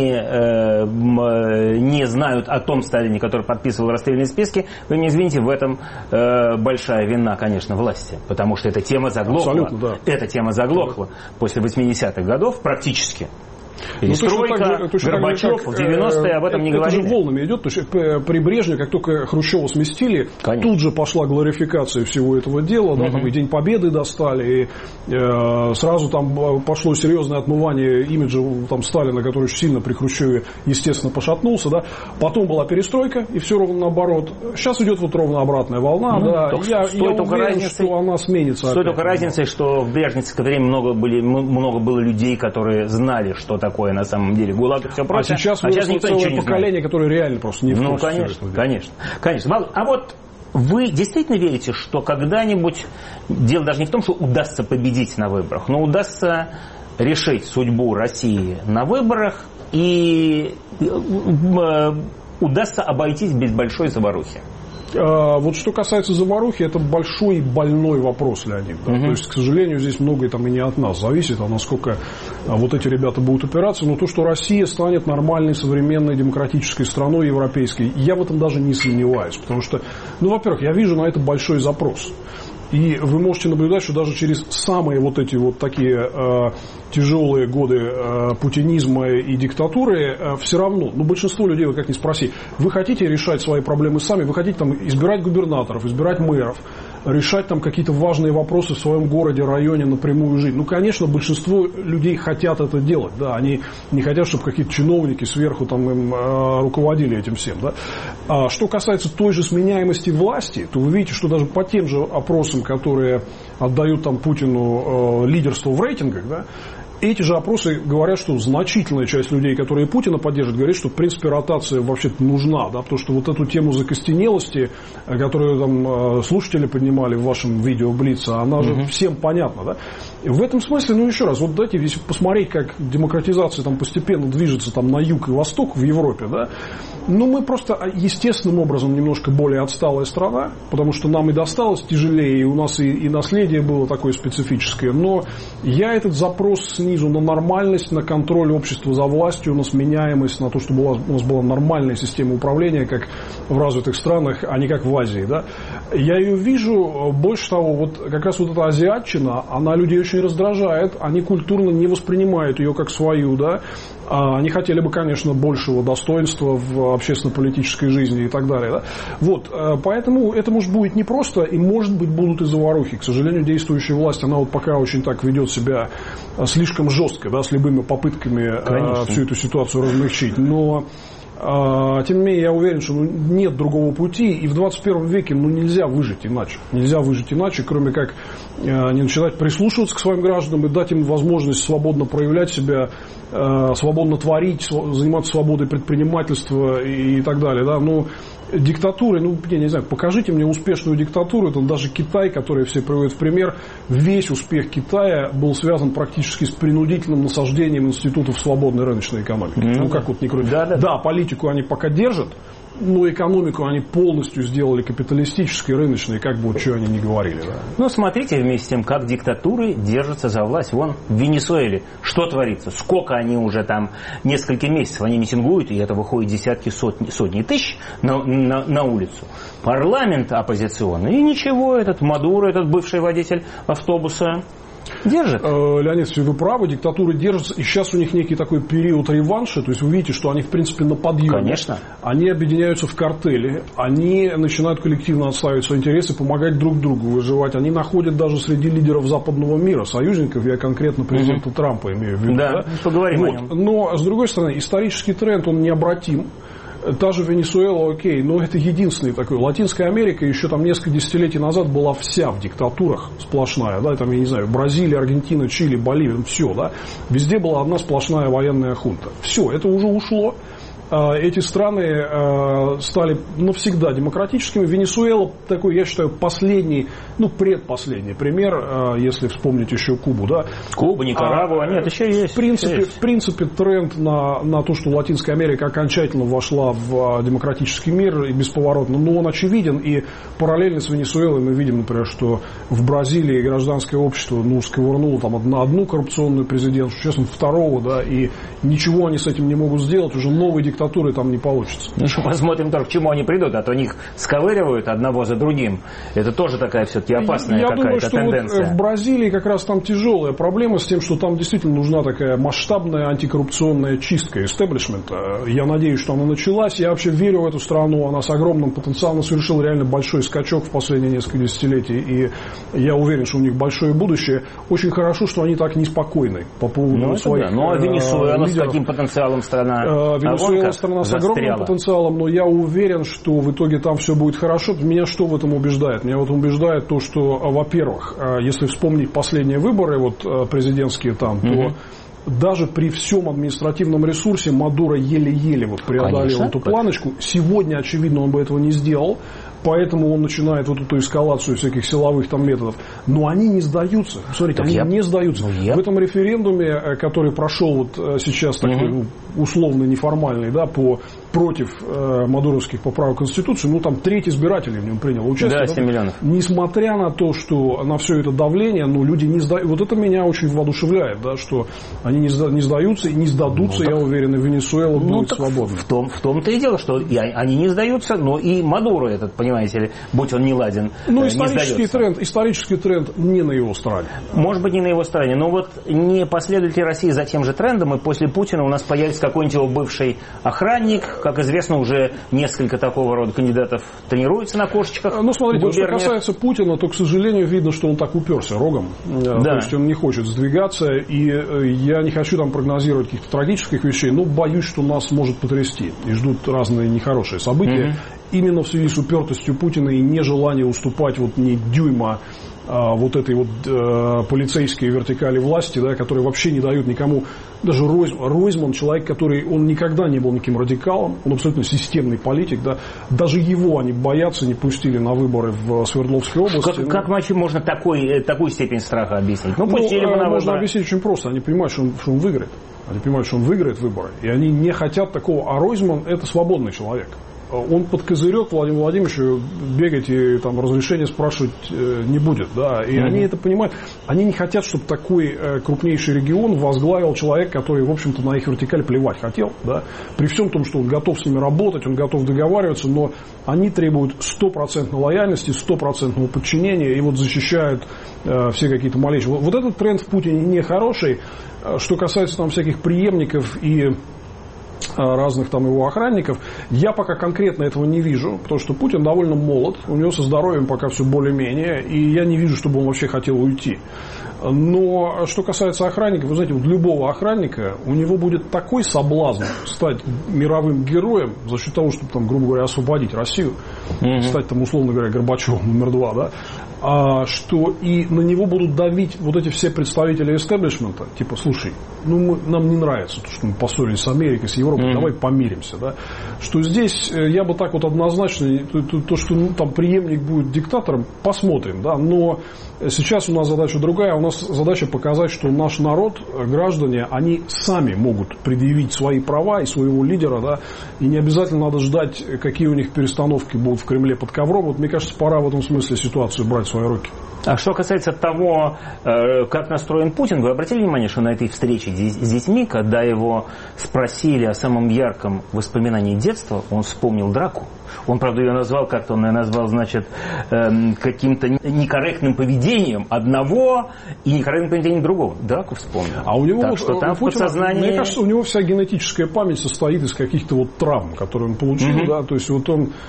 не знают о том Сталине, который подписывал расстрельные списки, вы мне извините, в этом большая вина, конечно, власти. Потому что эта тема заглохла. Абсолютно, да. Эта тема заглохла после 80-х годов практически. Перестройка, Горбачев в 90-е об этом не говорили. Это же волнами идет. То есть при Брежневе, как только Хрущева сместили, тут же пошла глорификация всего этого дела. Да, там и День Победы достали, и сразу там пошло серьезное отмывание имиджа там, Сталина, который очень сильно при Хрущеве, естественно, пошатнулся. Да. Потом была перестройка, и все ровно наоборот. Сейчас идет вот ровно обратная волна. Да. Я уверен, что она сменится. С той только разницей, что в брежневское время много было людей, которые знали, что такое на самом деле ГУЛАГ и все прочее. А сейчас выросло целое поколение, которое реально просто не в курсе. Ну, конечно. А вот вы действительно верите, что когда-нибудь, дело даже не в том, что удастся победить на выборах, но удастся решить судьбу России на выборах и удастся обойтись без большой заварухи? Вот что касается заварухи, это большой больной вопрос, Леонид. Да? То есть, к сожалению, здесь многое там и не от нас зависит, а насколько вот эти ребята будут упираться. Но то, что Россия станет нормальной, современной, демократической страной европейской, я в этом даже не сомневаюсь. Потому что, ну, во-первых, я вижу на это большой запрос. И вы можете наблюдать, что даже через самые вот эти вот такие тяжелые годы путинизма и диктатуры все равно, ну, большинство людей, вы как ни спроси, вы хотите решать свои проблемы сами, вы хотите там избирать губернаторов, избирать мэров, решать там какие-то важные вопросы в своем городе, районе, напрямую жить. Ну, конечно, большинство людей хотят это делать, да, они не хотят, чтобы какие-то чиновники сверху там им руководили этим всем, да. А что касается той же сменяемости власти, то вы видите, что даже по тем же опросам, которые отдают там Путину лидерство в рейтингах, да, эти же опросы говорят, что значительная часть людей, которые Путина поддерживают, говорят, что в принципе ротация вообще-то нужна, да, потому что вот эту тему закостенелости, которую там слушатели поднимали в вашем видео Блица, она же всем понятна, да. И в этом смысле, ну еще раз, вот дайте, если посмотреть, как демократизация там постепенно движется там на юг и восток в Европе, да, ну мы просто естественным образом немножко более отсталая страна, потому что нам и досталось тяжелее, и у нас и наследие было такое специфическое, но я этот запрос снизу на нормальность, на контроль общества за властью, на сменяемость, на то, чтобы у нас была нормальная система управления, как в развитых странах, а не как в Азии, да. Я ее вижу, больше того, вот как раз вот эта азиатчина, она людей очень раздражает, они культурно не воспринимают ее как свою, да. Они хотели бы, конечно, большего достоинства в общественно-политической жизни и так далее. Да? Вот, поэтому это, может, будет непросто, и, может быть, будут и заварухи. К сожалению, действующая власть, она вот пока очень так ведет себя слишком жестко, да, с любыми попытками всю эту ситуацию размягчить. Но Тем не менее, я уверен, что нет другого пути, и в 21 веке нельзя выжить иначе. Нельзя выжить иначе, кроме как не начинать прислушиваться к своим гражданам и дать им возможность свободно проявлять себя, свободно творить, заниматься свободой предпринимательства и так далее. Да? Но диктатуры, я не знаю, покажите мне успешную диктатуру, это даже Китай, который все приводят в пример, весь успех Китая был связан практически с принудительным насаждением институтов свободной рыночной экономики. Как вот ни крути. Да, политику они пока держат, но экономику они полностью сделали капиталистической, рыночной, как бы что они ни говорили. Да. Смотрите вместе с тем, как диктатуры держатся за власть. Вон в Венесуэле что творится? Сколько они уже там, несколько месяцев они митингуют, и это выходит десятки, сотни тысяч на улицу. Парламент оппозиционный, и ничего, этот Мадуро, этот бывший водитель автобуса, держит. Леонид, вы правы, диктатуры держатся, и сейчас у них некий такой период реванша, то есть вы видите, что они в принципе на подъеме. Конечно. Они объединяются в картели, они начинают коллективно отстаивать свои интересы, помогать друг другу выживать, они находят даже среди лидеров западного мира союзников, я конкретно президента Трампа имею в виду. Да, поговорим о нем. Но, с другой стороны, исторический тренд, он необратим. Та же Венесуэла, окей, но это единственный такой. Латинская Америка еще там несколько десятилетий назад была вся в диктатурах сплошная, да, там, я не знаю, Бразилия, Аргентина, Чили, Боливия, все, да, везде была одна сплошная военная хунта. Все, это уже ушло. Эти страны стали навсегда демократическими. Венесуэла такой, я считаю, последний, предпоследний пример, если вспомнить еще Кубу. Да? Куба, Никарагуа, нет, еще есть. В принципе, тренд на то, что Латинская Америка окончательно вошла в демократический мир и бесповоротно, но он очевиден. И параллельно с Венесуэлой мы видим, например, что в Бразилии гражданское общество сковырнуло там одну коррупционную президентшу, сейчас второго, да, и ничего они с этим не могут сделать, уже новый диктатуры там не получится. Посмотрим только, к чему они придут, а то них сковыривают одного за другим. Это тоже такая все-таки опасная какая-то тенденция. Я думаю, что в Бразилии как раз там тяжелая проблема с тем, что там действительно нужна такая масштабная антикоррупционная чистка истеблишмента. Я надеюсь, что она началась. Я вообще верю в эту страну. Она с огромным потенциалом совершила реально большой скачок в последние несколько десятилетий. И я уверен, что у них большое будущее. Очень хорошо, что они так неспокойны по поводу своих Ну, а Венесуэла с каким потенциалом страна? Венесуэла страна с огромным потенциалом, но я уверен, что в итоге там все будет хорошо. Меня что в этом убеждает? Меня в этом убеждает то, что, во-первых, если вспомнить последние выборы, президентские там, то даже при всем административном ресурсе Мадуро еле-еле преодолел эту планочку. Сегодня, очевидно, он бы этого не сделал. Поэтому он начинает эту эскалацию всяких силовых там методов. Но они не сдаются. Смотрите, они не сдаются. В этом референдуме, который прошел сейчас такой условно неформальный, да, против мадуровских поправок в Конституцию, там треть избирателей в нем приняло участие. Да, 7 миллионов. Несмотря на то, что на все это давление, люди не сдаются. Вот это меня очень воодушевляет, да, что они не сдаются и не сдадутся, я уверен, и Венесуэла будет свободна. В том-то и дело, что они не сдаются, но и Мадуро этот, понимаете ли, будь он не ладен, исторический тренд не на его стороне. Может быть, не на его стороне, но не последует ли Россия за тем же трендом, и после Путина у нас появится какой-нибудь его бывший охранник. Как известно, уже несколько такого рода кандидатов тренируются на кошечках. Смотрите, что касается Путина, то, к сожалению, видно, что он так уперся рогом. Да. То есть он не хочет сдвигаться, и я не хочу там прогнозировать каких-то трагических вещей, но боюсь, что нас может потрясти. И ждут разные нехорошие события. Именно в связи с упертостью Путина и нежеланием уступать ни дюйма этой полицейской вертикали власти, да, которые вообще не дают никому. Даже Ройзман, человек, он никогда не был никаким радикалом, он абсолютно системный политик, да, даже его они боятся, не пустили на выборы в Свердловской области. Как вообще можно такую степень страха объяснить? Пустили бы на выборы. Можно объяснить очень просто. Они понимают, что он выиграет. Они понимают, что он выиграет выборы. И они не хотят такого. А Ройзман – это свободный человек. Он под козырек Владимиру Владимировичу бегать и там разрешение спрашивать не будет. Да? И они это понимают. Они не хотят, чтобы такой крупнейший регион возглавил человек, который, в общем-то, на их вертикаль плевать хотел. Да? При всем том, что он готов с ними работать, он готов договариваться, но они требуют 100% лояльности, 100% подчинения и защищают все какие-то малейшие. Вот этот тренд в Путине нехороший. Что касается там всяких преемников и разных там его охранников. Я пока конкретно этого не вижу, потому что Путин довольно молод, у него со здоровьем пока все более-менее, и я не вижу, чтобы он вообще хотел уйти. Но что касается охранников, вы знаете, вот любого охранника, у него будет такой соблазн стать мировым героем за счет того, чтобы, там, грубо говоря, освободить Россию, стать, там, условно говоря, Горбачевым номер 2, да, что и на него будут давить вот эти все представители эстеблишмента, типа, слушай, ну нам не нравится то, что мы поссорились с Америкой, с Европой, давай помиримся, да, что здесь я бы так вот однозначно, то, что там преемник будет диктатором, посмотрим, да, но сейчас у нас задача другая, у нас задача показать, что наш народ, граждане, они сами могут предъявить свои права и своего лидера, да, и не обязательно надо ждать, какие у них перестановки будут в Кремле под ковром. Вот мне кажется, пора в этом смысле ситуацию брать в свои руки. А что касается того, как настроен Путин, вы обратили внимание, что на этой встрече с детьми, когда его спросили о самом ярком воспоминании детства, он вспомнил драку. Он, правда, ее назвал как-то, он ее назвал, значит, каким-то некорректным поведением одного и некорректным поведением другого. Драку вспомнил. А у него, так что там Путина, в подсознании... Мне кажется, у него вся генетическая память состоит из каких-то вот травм, которые он получил, да, то есть вот он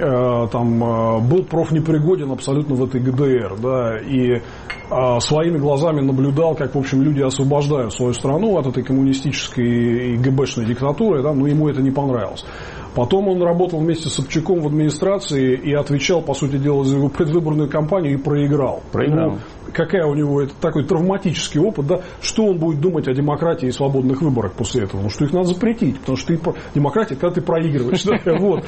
там был профнепригоден абсолютно в этой ГДР, да, и своими глазами наблюдал, как, в общем, люди освобождают свою страну от этой коммунистической и ГБшной диктатуры, да, но ему это не понравилось. Потом он работал вместе с Собчаком в администрации и отвечал, по сути дела, за его предвыборную кампанию и проиграл. Ну, какая у него это такой травматический опыт, да? Что он будет думать о демократии и свободных выборах после этого? Ну, что их надо запретить, потому что демократия, когда ты проигрываешь. Вот.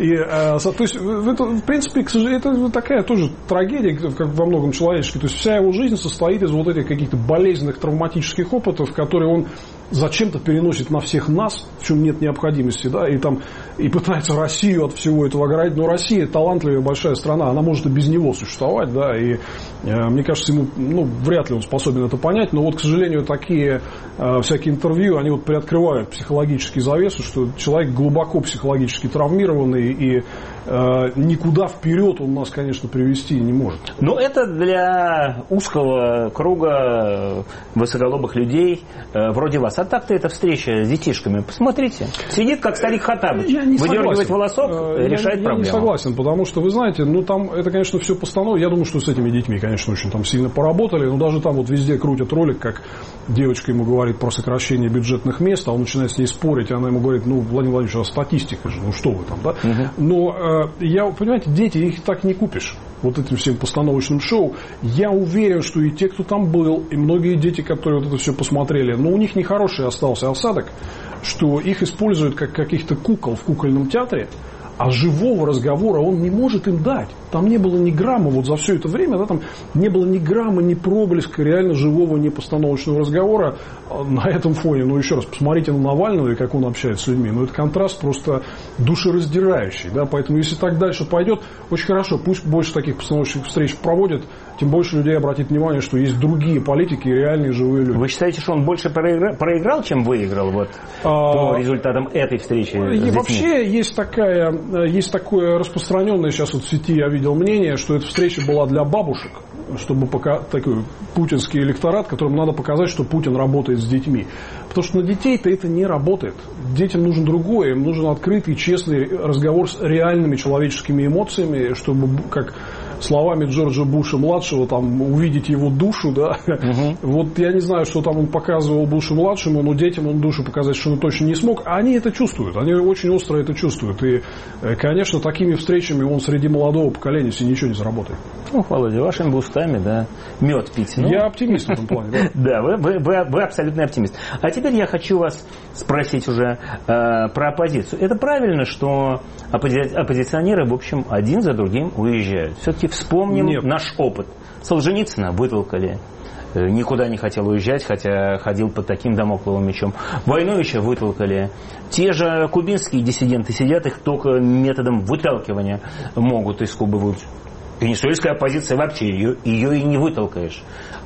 То есть, в принципе, к сожалению, это такая тоже трагедия, как во многом человеческой. То есть, вся его жизнь состоит из вот этих каких-то болезненных травматических опытов, которые он зачем-то переносит на всех нас, в чем нет необходимости, да, и пытается Россию от всего этого оградить. Но Россия талантливая большая страна, она может и без него существовать, да, и мне кажется, ему, вряд ли он способен это понять, но вот, к сожалению, такие всякие интервью, они вот приоткрывают психологические завесы, что человек глубоко психологически травмированный и никуда вперед он нас, конечно, привести не может. Но это для узкого круга высоколобых людей вроде вас. А так-то эта встреча с детишками, посмотрите, сидит как старик Хаттабыч, выдергивает волосок, решает проблему. Я не согласен, потому что, вы знаете, там это, конечно, все постановка. Я думаю, что с этими детьми, конечно, очень там сильно поработали, но даже там вот везде крутят ролик, как девочка ему говорит про сокращение бюджетных мест, а он начинает с ней спорить, и она ему говорит, Владимир Владимирович, а статистика же, что вы там, да? Но понимаете, дети, их так не купишь вот этим всем постановочным шоу. Я уверен, что и те, кто там был, и многие дети, которые вот это все посмотрели, но у них нехороший остался осадок, что их используют как каких-то кукол в кукольном театре, а живого разговора он не может им дать. Там не было ни грамма, вот за все это время, да, там не было ни грамма, ни проблеска реально живого, непостановочного разговора на этом фоне. Но еще раз, посмотрите на Навального и как он общается с людьми. Это контраст просто душераздирающий. Да? Поэтому, если так дальше пойдет, очень хорошо, пусть больше таких постановочных встреч проводят, тем больше людей обратит внимание, что есть другие политики и реальные живые люди. Вы считаете, что он больше проиграл, чем выиграл по результатам этой встречи? И вообще есть такое распространенное сейчас вот в сети, я видел мнение, что эта встреча была для бабушек, чтобы такой путинский электорат, которому надо показать, что Путин работает с детьми. Потому что на детей-то это не работает. Детям нужен другое, им нужен открытый, честный разговор с реальными человеческими эмоциями, чтобы, как словами Джорджа Буша-младшего, там, увидеть его душу, да. Вот я не знаю, что там он показывал Бушу-младшему, но детям он душу показать, что он точно не смог. А они это чувствуют, они очень остро это чувствуют. И, конечно, такими встречами он среди молодого поколения себе ничего не заработает. Володя, вашими устами, да, мед пить. Я оптимист в этом плане. Да, вы абсолютный оптимист. А теперь я хочу вас спросить уже про оппозицию. Это правильно, что оппозиционеры, в общем, один за другим уезжают? Все-таки вспомним наш опыт. Солженицына вытолкали. Никуда не хотел уезжать, хотя ходил под таким дамокловым мечом. Войновича вытолкали. Те же кубинские диссиденты сидят, их только методом выталкивания могут из Кубы выйти. Венесуэльская оппозиция вообще, ее и не вытолкаешь.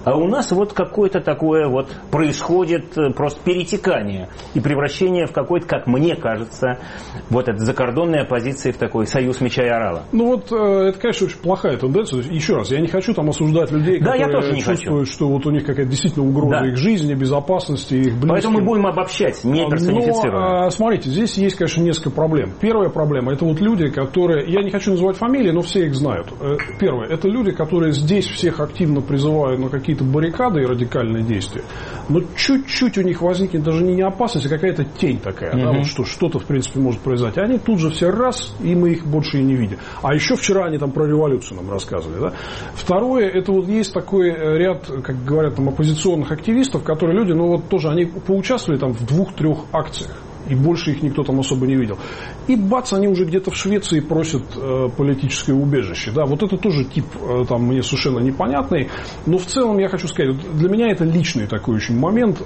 А у нас вот какое-то такое вот происходит просто перетекание и превращение в какой-то, как мне кажется, вот эта закордонная оппозиция в такой союз меча и орала. Ну вот это, конечно, очень плохая тенденция. Еще раз, я не хочу там осуждать людей, которые чувствуют, что вот у них какая-то действительно угроза их жизни, безопасности, их близким. Поэтому мы будем обобщать, не персонифицируя. Но, смотрите, здесь есть, конечно, несколько проблем. Первая проблема – это вот люди, которые, я не хочу называть фамилии, но все их знают. Первое – это люди, которые здесь всех активно призывают на какие-то баррикады и радикальные действия. Но чуть-чуть у них возникнет даже не опасность, а какая-то тень такая, да, вот что-то, в принципе, может произойти. Они тут же все раз, и мы их больше и не видим. А еще вчера они там про революцию нам рассказывали. Да? Второе, это вот есть такой ряд, как говорят, там, оппозиционных активистов, которые люди, ну вот тоже, они поучаствовали там в 2-3 акциях. И больше их никто там особо не видел. И бац, они уже где-то в Швеции просят политическое убежище. Да, вот это тоже тип там, мне совершенно непонятный. Но в целом я хочу сказать, для меня это личный такой очень момент.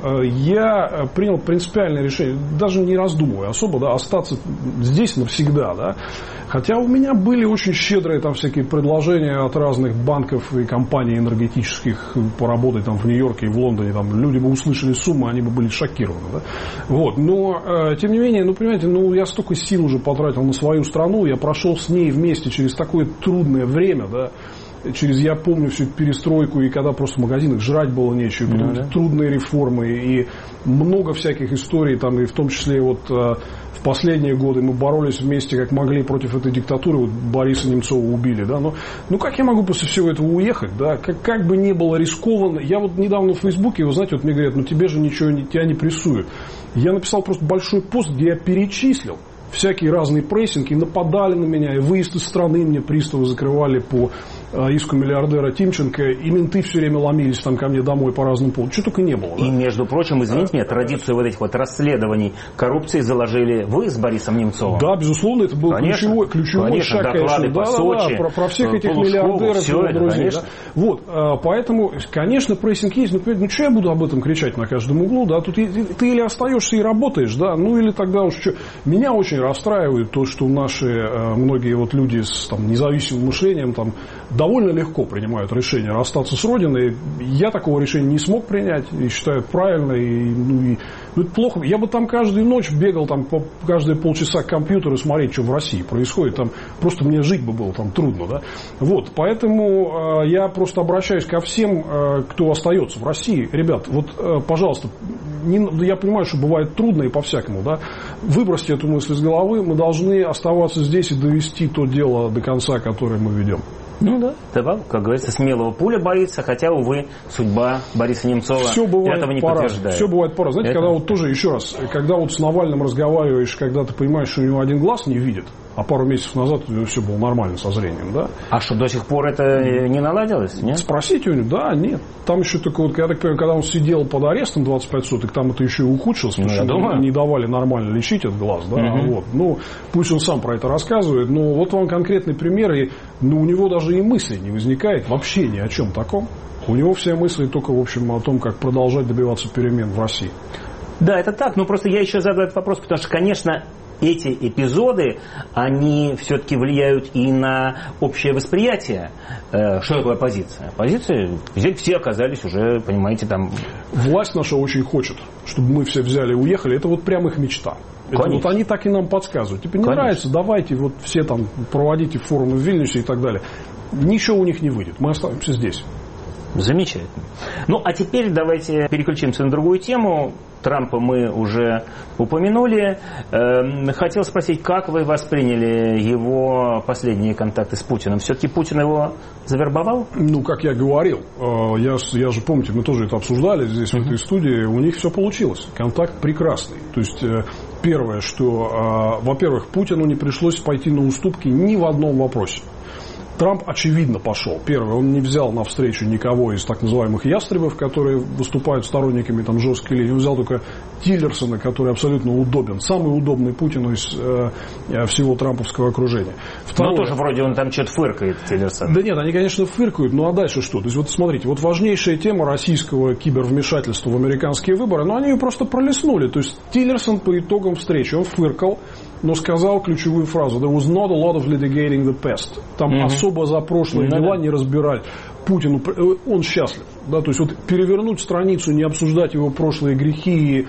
Я принял принципиальное решение, даже не раздумывая особо, да, остаться здесь навсегда. Да. Хотя у меня были очень щедрые там всякие предложения от разных банков и компаний энергетических поработать там в Нью-Йорке и в Лондоне. Там люди бы услышали сумму, они бы были шокированы. Да. Вот. Но тем не менее, ну, понимаете, ну, я столько сил уже потратил на свою страну, я прошел с ней вместе через такое трудное время, да, я помню всю перестройку, и когда просто в магазинах жрать было нечего, потом трудные реформы, и много всяких историй, там, и в том числе вот в последние годы мы боролись вместе, как могли, против этой диктатуры, вот Бориса Немцова убили, да, но ну как я могу после всего этого уехать, да, как бы не было рискованно, я вот недавно в Фейсбуке, вы знаете, вот мне говорят, ну тебе же ничего, тебя не прессуют, я написал просто большой пост, где я перечислил всякие разные прессинги, нападали на меня, и выезд из страны мне приставы закрывали по иску миллиардера Тимченко, и менты все время ломились там ко мне домой по разным поводам. Что только не было. Да? И, между прочим, извините меня, традицию вот этих вот расследований коррупции заложили вы с Борисом Немцовым. Да, безусловно, это был ключевой шаг, конечно. По Сочи, про всех этих миллиардеров, его друзей. Да? Вот, поэтому, конечно, прессинг есть, но ну что я буду об этом кричать на каждом углу, да, тут ты или остаешься и работаешь, да, ну или тогда уж что. Меня очень расстраивает то, что наши многие вот люди с там, независимым мышлением там довольно легко принимают решение расстаться с Родиной. Я такого решения не смог принять и считаю это правильно. Ну, это плохо. Я бы там каждую ночь бегал там, каждые полчаса к компьютеру и смотреть, что в России происходит. Там, просто мне жить бы было там трудно. Да? Вот, поэтому я просто обращаюсь ко всем, кто остается в России. Ребят, вот, пожалуйста, я понимаю, что бывает трудно и по-всякому. Да? Выбросьте эту мысль из головы. Мы должны оставаться здесь и довести то дело до конца, которое мы ведем. Ну да, как говорится, смелого пуля боится, хотя, увы, судьба Бориса Немцова этого не подтверждает. Все бывает по-разному. Знаете, когда вот тоже, еще раз, когда вот с Навальным разговариваешь, когда ты понимаешь, что у него один глаз не видит, а пару месяцев назад у него все было нормально со зрением, да? А что, до сих пор это не наладилось, нет? Спросите у него, да, нет. Там еще только, вот, я так понимаю, когда он сидел под арестом 25 суток, там это еще и ухудшилось, потому что не давали нормально лечить этот глаз, да, вот. Ну, пусть он сам про это рассказывает, но вот вам конкретный пример, и у него даже и мысли не возникает вообще ни о чем таком. У него все мысли только, в общем, о том, как продолжать добиваться перемен в России. Да, это так, но просто я еще задаю этот вопрос, потому что, конечно, эти эпизоды, они все-таки влияют и на общее восприятие. Что такое оппозиция? Оппозиция, все оказались уже, понимаете, там... Власть наша очень хочет, чтобы мы все взяли и уехали. Это вот прям их мечта. Это вот они так и нам подсказывают. Типа, не нравится, давайте вот все там проводите форумы в Вильнюсе и так далее. Ничего у них не выйдет. Мы останемся здесь. Замечательно. Ну, а теперь давайте переключимся на другую тему. Трампа мы уже упомянули. Хотел спросить, как вы восприняли его последние контакты с Путиным? Все-таки Путин его завербовал? Ну, как я говорил, я же, помните, мы тоже это обсуждали здесь, в этой студии, у них все получилось. Контакт прекрасный. То есть, первое, что, во-первых, Путину не пришлось пойти на уступки ни в одном вопросе. Трамп, очевидно, пошел. Первое, он не взял на встречу никого из так называемых ястребов, которые выступают сторонниками там, жесткой линии. Он взял только Тиллерсона, который абсолютно удобен. Самый удобный Путину из всего трамповского окружения. Второе, но тоже вроде он там что-то фыркает, Тиллерсон. Да нет, они, конечно, фыркают, ну а дальше что? То есть, вот смотрите, вот важнейшая тема российского кибервмешательства в американские выборы, но они ее просто пролистнули. То есть, Тиллерсон по итогам встречи, он фыркал, но сказал ключевую фразу: there was not a lot of litigating the past. Там особо за прошлые дела не разбирали. Путину, он счастлив. Да, то есть вот перевернуть страницу, не обсуждать его прошлые грехи,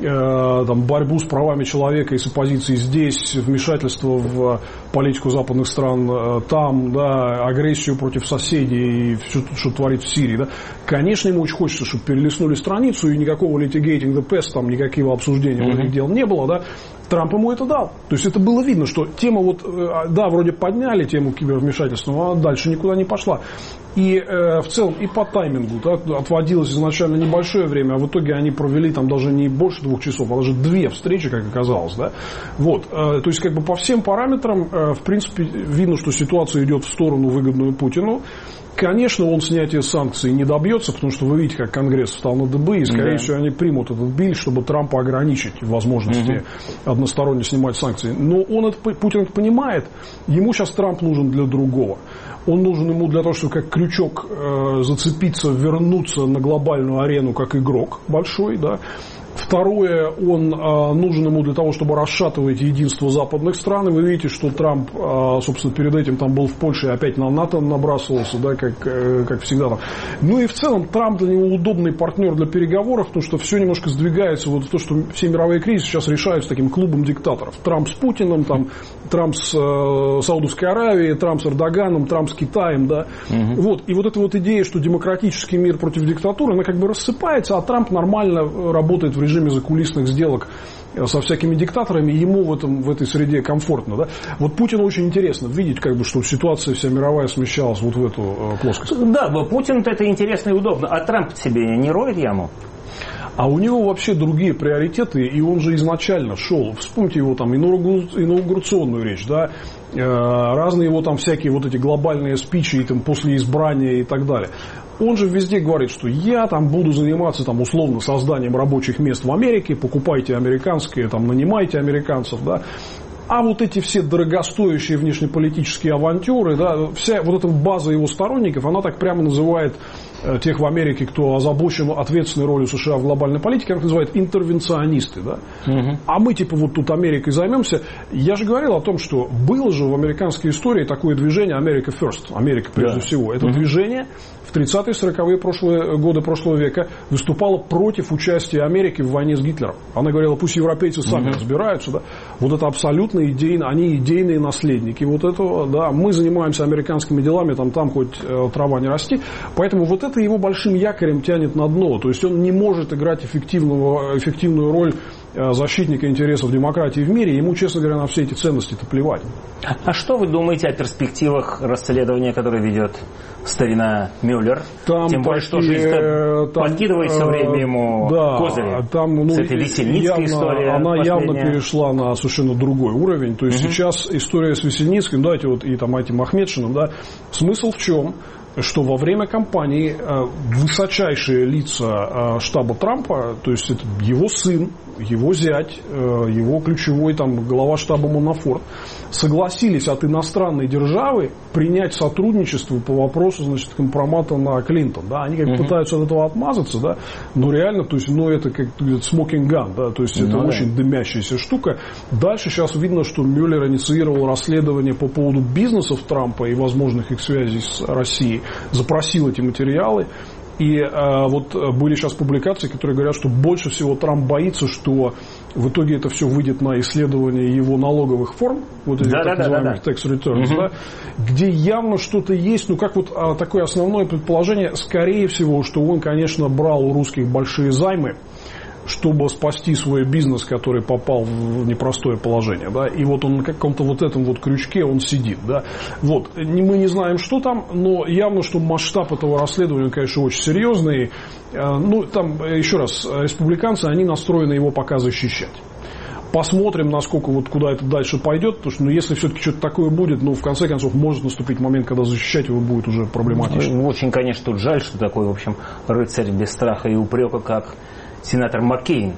там, борьбу с правами человека и с оппозицией здесь, вмешательство в политику западных стран там, да, агрессию против соседей и все, что творит в Сирии. Да. Конечно, ему очень хочется, чтобы перелистнули страницу и никакого litigating the past, там никакого обсуждения этих дел не было. Да. Трамп ему это дал. То есть это было видно, что тема вот, да, вроде подняли тему кибервмешательства, но она дальше никуда не пошла. И в целом и по таймингу, да, отводилось изначально небольшое время, а в итоге они провели там даже не больше 2 часов, а даже 2 встречи, как оказалось. Да? Вот. То есть как бы по всем параметрам, в принципе, видно, что ситуация идет в сторону, выгодную Путину. Конечно, он снятия санкций не добьется, потому что вы видите, как Конгресс встал на дыбы, и, скорее всего, они примут этот биль, чтобы Трампа ограничить в возможности односторонне снимать санкции. Но Путин это понимает, ему сейчас Трамп нужен для другого. Он нужен ему для того, чтобы как крючок зацепиться, вернуться на глобальную арену как игрок большой, да. Второе, он нужен ему для того, чтобы расшатывать единство западных стран. И вы видите, что Трамп, собственно, перед этим там был в Польше и опять на НАТО набрасывался, да, как всегда. Там. Ну и в целом Трамп для него удобный партнер для переговоров, потому что все немножко сдвигается. Вот то, что все мировые кризисы сейчас решаются таким клубом диктаторов. Трамп с Путиным, там, Трамп с Саудовской Аравией, Трамп с Эрдоганом, Трамп с Китаем. Да. Вот. И вот эта вот идея, что демократический мир против диктатуры, она как бы рассыпается, а Трамп нормально работает в режиме закулисных сделок со всякими диктаторами, ему в этой среде комфортно. Да? Вот Путину очень интересно видеть, как бы, что ситуация вся мировая смещалась вот в эту плоскость. Да, Путину-то это интересно и удобно, а Трамп себе не роет яму? А у него вообще другие приоритеты, и он же изначально шел, вспомните его там инаугурационную речь, да, разные его там всякие вот эти глобальные спичи и, там, после избрания и так далее. Он же везде говорит, что я там буду заниматься там, условно созданием рабочих мест в Америке, покупайте американские, там, нанимайте американцев, да. А вот эти все дорогостоящие внешнеполитические авантюры, да, вся вот эта база его сторонников, она так прямо называет тех в Америке, кто озабочен ответственной ролью США в глобальной политике, она называет интервенционисты. Да? А мы типа вот тут Америкой займемся. Я же говорил о том, что было же в американской истории такое движение America First, Америка прежде всего. Это движение в 30-е, 40-е годы прошлого века выступало против участия Америки в войне с Гитлером. Она говорила, пусть европейцы сами разбираются. Да? Вот это абсолютно они идейные наследники вот этого. Да? Мы занимаемся американскими делами, там хоть трава не расти. Поэтому вот это его большим якорем тянет на дно. То есть он не может играть эффективную роль защитника интересов демократии в мире. Ему, честно говоря, на все эти ценности-то плевать. А что вы думаете о перспективах расследования, которое ведет старина Мюллер? Тем более, что жизнь подкидывает все время ему козыри. Там, с этой Весельницкой историей. Она явно перешла на совершенно другой уровень. То есть сейчас история с Весельницким, давайте вот и там этим Ахмедшиным, да, смысл в чем? Что во время кампании высочайшие лица штаба Трампа, то есть это его сын, его зять, его ключевой там, глава штаба Манафорт, согласились от иностранной державы принять сотрудничество по вопросу, значит, компромата на Клинтон. Да? Они как пытаются от этого отмазаться, да? Но реально, то есть, это как smoking gun, да? То есть это очень дымящаяся штука. Дальше сейчас видно, что Мюллер инициировал расследование по поводу бизнесов Трампа и возможных их связей с Россией, запросил эти материалы. И вот были сейчас публикации, которые говорят, что больше всего Трамп боится, что в итоге это все выйдет на исследование его налоговых форм, вот этих так называемых tax returns, да, где явно что-то есть, как вот такое основное предположение, скорее всего, что он, конечно, брал у русских большие займы, чтобы спасти свой бизнес, который попал в непростое положение. Да? И вот он на каком-то вот этом вот крючке он сидит. Да? Вот. Мы не знаем, что там, но явно, что масштаб этого расследования, конечно, очень серьезный. Там, еще раз, республиканцы, они настроены его пока защищать. Посмотрим, насколько куда это дальше пойдет, потому что если все-таки что-то такое будет, в конце концов, может наступить момент, когда защищать его будет уже проблематично. Очень, конечно, тут жаль, что такой, в общем, рыцарь без страха и упрека, как сенатор Маккейн,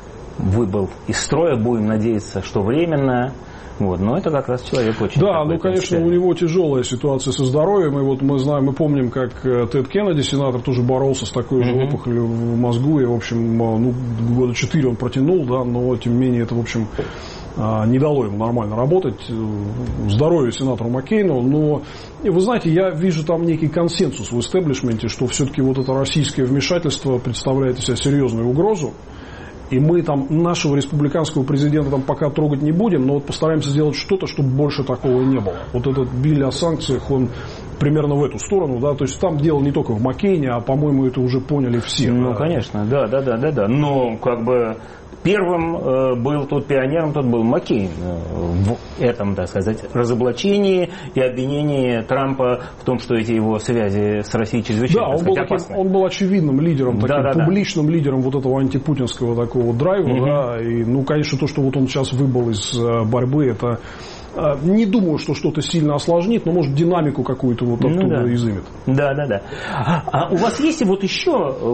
выбыл из строя, будем надеяться, что временно. Но это как раз человек очень... Да, конечно, у него тяжелая ситуация со здоровьем. И мы помним, как Тед Кеннеди, сенатор, тоже боролся с такой же опухолью в мозгу. И, в общем, года 4 он протянул, да, но, тем не менее, это, в общем, не дало ему нормально работать. Здоровье сенатору Маккейну. Но, вы знаете, я вижу там некий консенсус в истеблишменте, что все-таки вот это российское вмешательство представляет из себя серьезную угрозу. И мы там нашего республиканского президента там пока трогать не будем, но вот постараемся сделать что-то, чтобы больше такого не было. Вот этот биль о санкциях, он примерно в эту сторону, да, то есть там дело не только в Маккейне, а, по-моему, это уже поняли все. Ну, да. Конечно, да. Но, как бы, первым был тот пионером, тот был Маккейн в этом, так сказать, разоблачении и обвинении Трампа в том, что эти его связи с Россией чрезвычайно опасны. Он был очевидным лидером, публичным лидером вот этого антипутинского такого драйва, да, и, ну, конечно, то, что вот он сейчас выбыл из борьбы, это... Не думаю, что что-то сильно осложнит, но, может, динамику какую-то вот оттуда изымет. Да. А у вас есть вот еще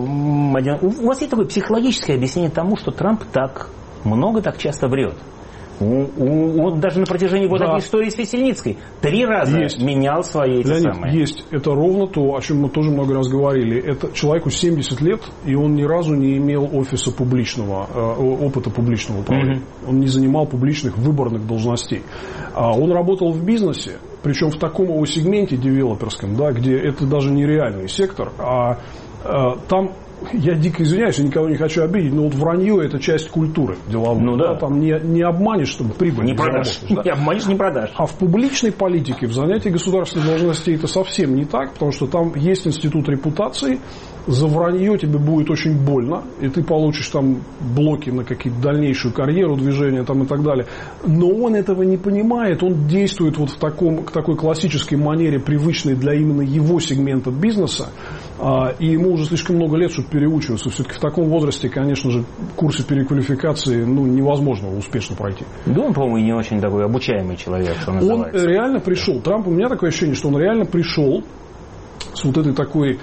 у вас есть такое психологическое объяснение тому, что Трамп так много, так часто врет? Он даже на протяжении вот этой истории с Весельницкой 3 раза менял свои эти самые. Есть. Это ровно то, о чем мы тоже много раз говорили. Это человеку 70 лет, и он ни разу не имел офиса публичного, опыта публичного управления. Он не занимал публичных выборных должностей. Он работал в бизнесе, причем в таком его сегменте девелоперском, да, где это даже не реальный сектор, а там... Я дико извиняюсь, я никого не хочу обидеть, но вот вранье – это часть культуры деловой. Ну, да. Там не обманешь, чтобы прибыль не продашь. Да? Не обманешь, не продашь. А в публичной политике, в занятии государственных должностей это совсем не так, потому что там есть институт репутации, за вранье тебе будет очень больно, и ты получишь там блоки на какие-то дальнейшую карьеру, движение там и так далее. Но он этого не понимает, он действует вот в такой классической манере, привычной для именно его сегмента бизнеса, и ему уже слишком много лет, чтобы переучиваться. Все-таки в таком возрасте, конечно же, курсы переквалификации невозможно успешно пройти. Да, он, по-моему, и не очень такой обучаемый человек, что называется. Он реально пришел. Трамп, у меня такое ощущение, что он реально пришел с вот этой такой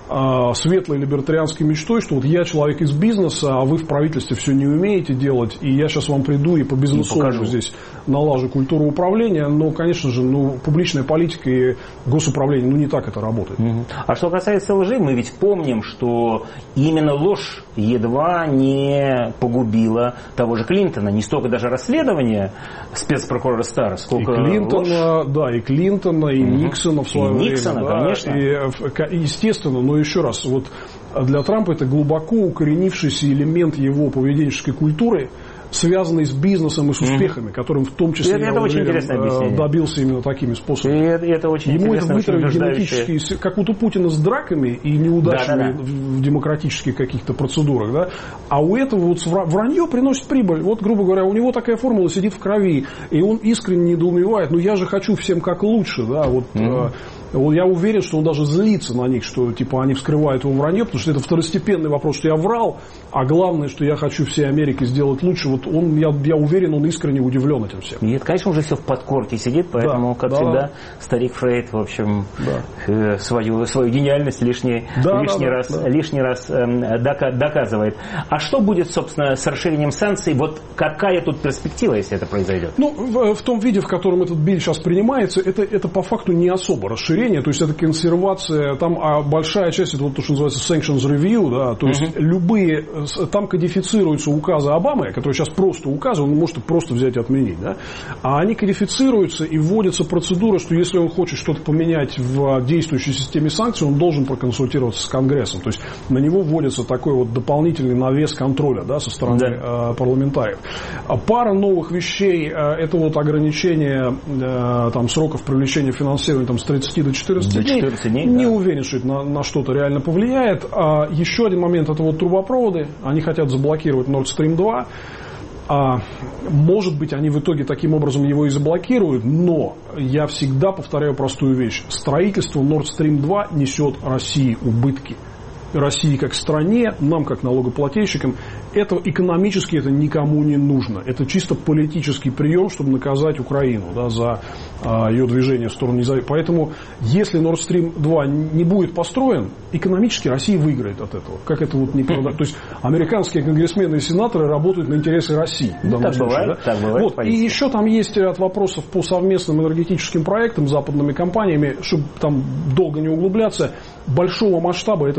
светлой либертарианской мечтой, что вот я человек из бизнеса, а вы в правительстве все не умеете делать, и я сейчас вам приду и по бизнесовому здесь налажу культуру управления, но, конечно же, публичная политика и госуправление, не так это работает. А что касается лжи, мы ведь помним, что именно ложь едва не погубила того же Клинтона, не столько даже расследование спецпрокурора Старра, сколько и Клинтона, ложь. Да, и Клинтона, и Никсона в свое время. Никсона, конечно. И, естественно, но еще раз, вот для Трампа это глубоко укоренившийся элемент его поведенческой культуры, связанный с бизнесом и с успехами, которым в том числе я уверен, добился именно такими способами. Это очень Ему это вытравить генетически, как вот у Путина с драками и неудачами в демократических каких-то процедурах, да? А у этого вот вранье приносит прибыль. Вот, грубо говоря, у него такая формула сидит в крови, и он искренне недоумевает, я же хочу всем как лучше, да, вот... Я уверен, что он даже злится на них, что типа они вскрывают его вранье, потому что это второстепенный вопрос, что я врал, а главное, что я хочу всей Америке сделать лучше. Вот он, я уверен, он искренне удивлен этим всем. Нет, конечно, уже все в подкорке сидит, поэтому, как всегда, старик Фрейд, в общем, свою гениальность лишний раз доказывает. А что будет, собственно, с расширением санкций? Вот какая тут перспектива, если это произойдет? В том виде, в котором этот биль сейчас принимается, это по факту не особо расширение. То есть это консервация, там большая часть, это вот то, что называется sanctions review, да, то есть любые, там кодифицируются указы Обамы, которые сейчас просто указы, он может их просто взять и отменить, да, а они кодифицируются и вводится процедура, что если он хочет что-то поменять в действующей системе санкций, он должен проконсультироваться с Конгрессом, то есть на него вводится такой вот дополнительный навес контроля, да, со стороны парламентариев. Пара новых вещей, это вот ограничение там сроков привлечения финансирования там, с 30 до 14 дней. Не уверен, что это на что-то реально повлияет. Еще один момент, это вот трубопроводы. Они хотят заблокировать Nord Stream 2. Может быть, они в итоге таким образом его и заблокируют, но я всегда повторяю простую вещь. Строительство Nord Stream 2 несет России убытки. России как стране, нам как налогоплательщикам, это экономически это никому не нужно. Это чисто политический прием, чтобы наказать Украину, да, за ее движение в сторону независимости. Поэтому, если Nord Stream 2 не будет построен, экономически Россия выиграет от этого. Как это вот не продать? То есть американские конгрессмены и сенаторы работают на интересы России. В данном случае, так бывает. Вот. И еще там есть ряд вопросов по совместным энергетическим проектам с западными компаниями, чтобы там долго не углубляться. Большого масштаба это все не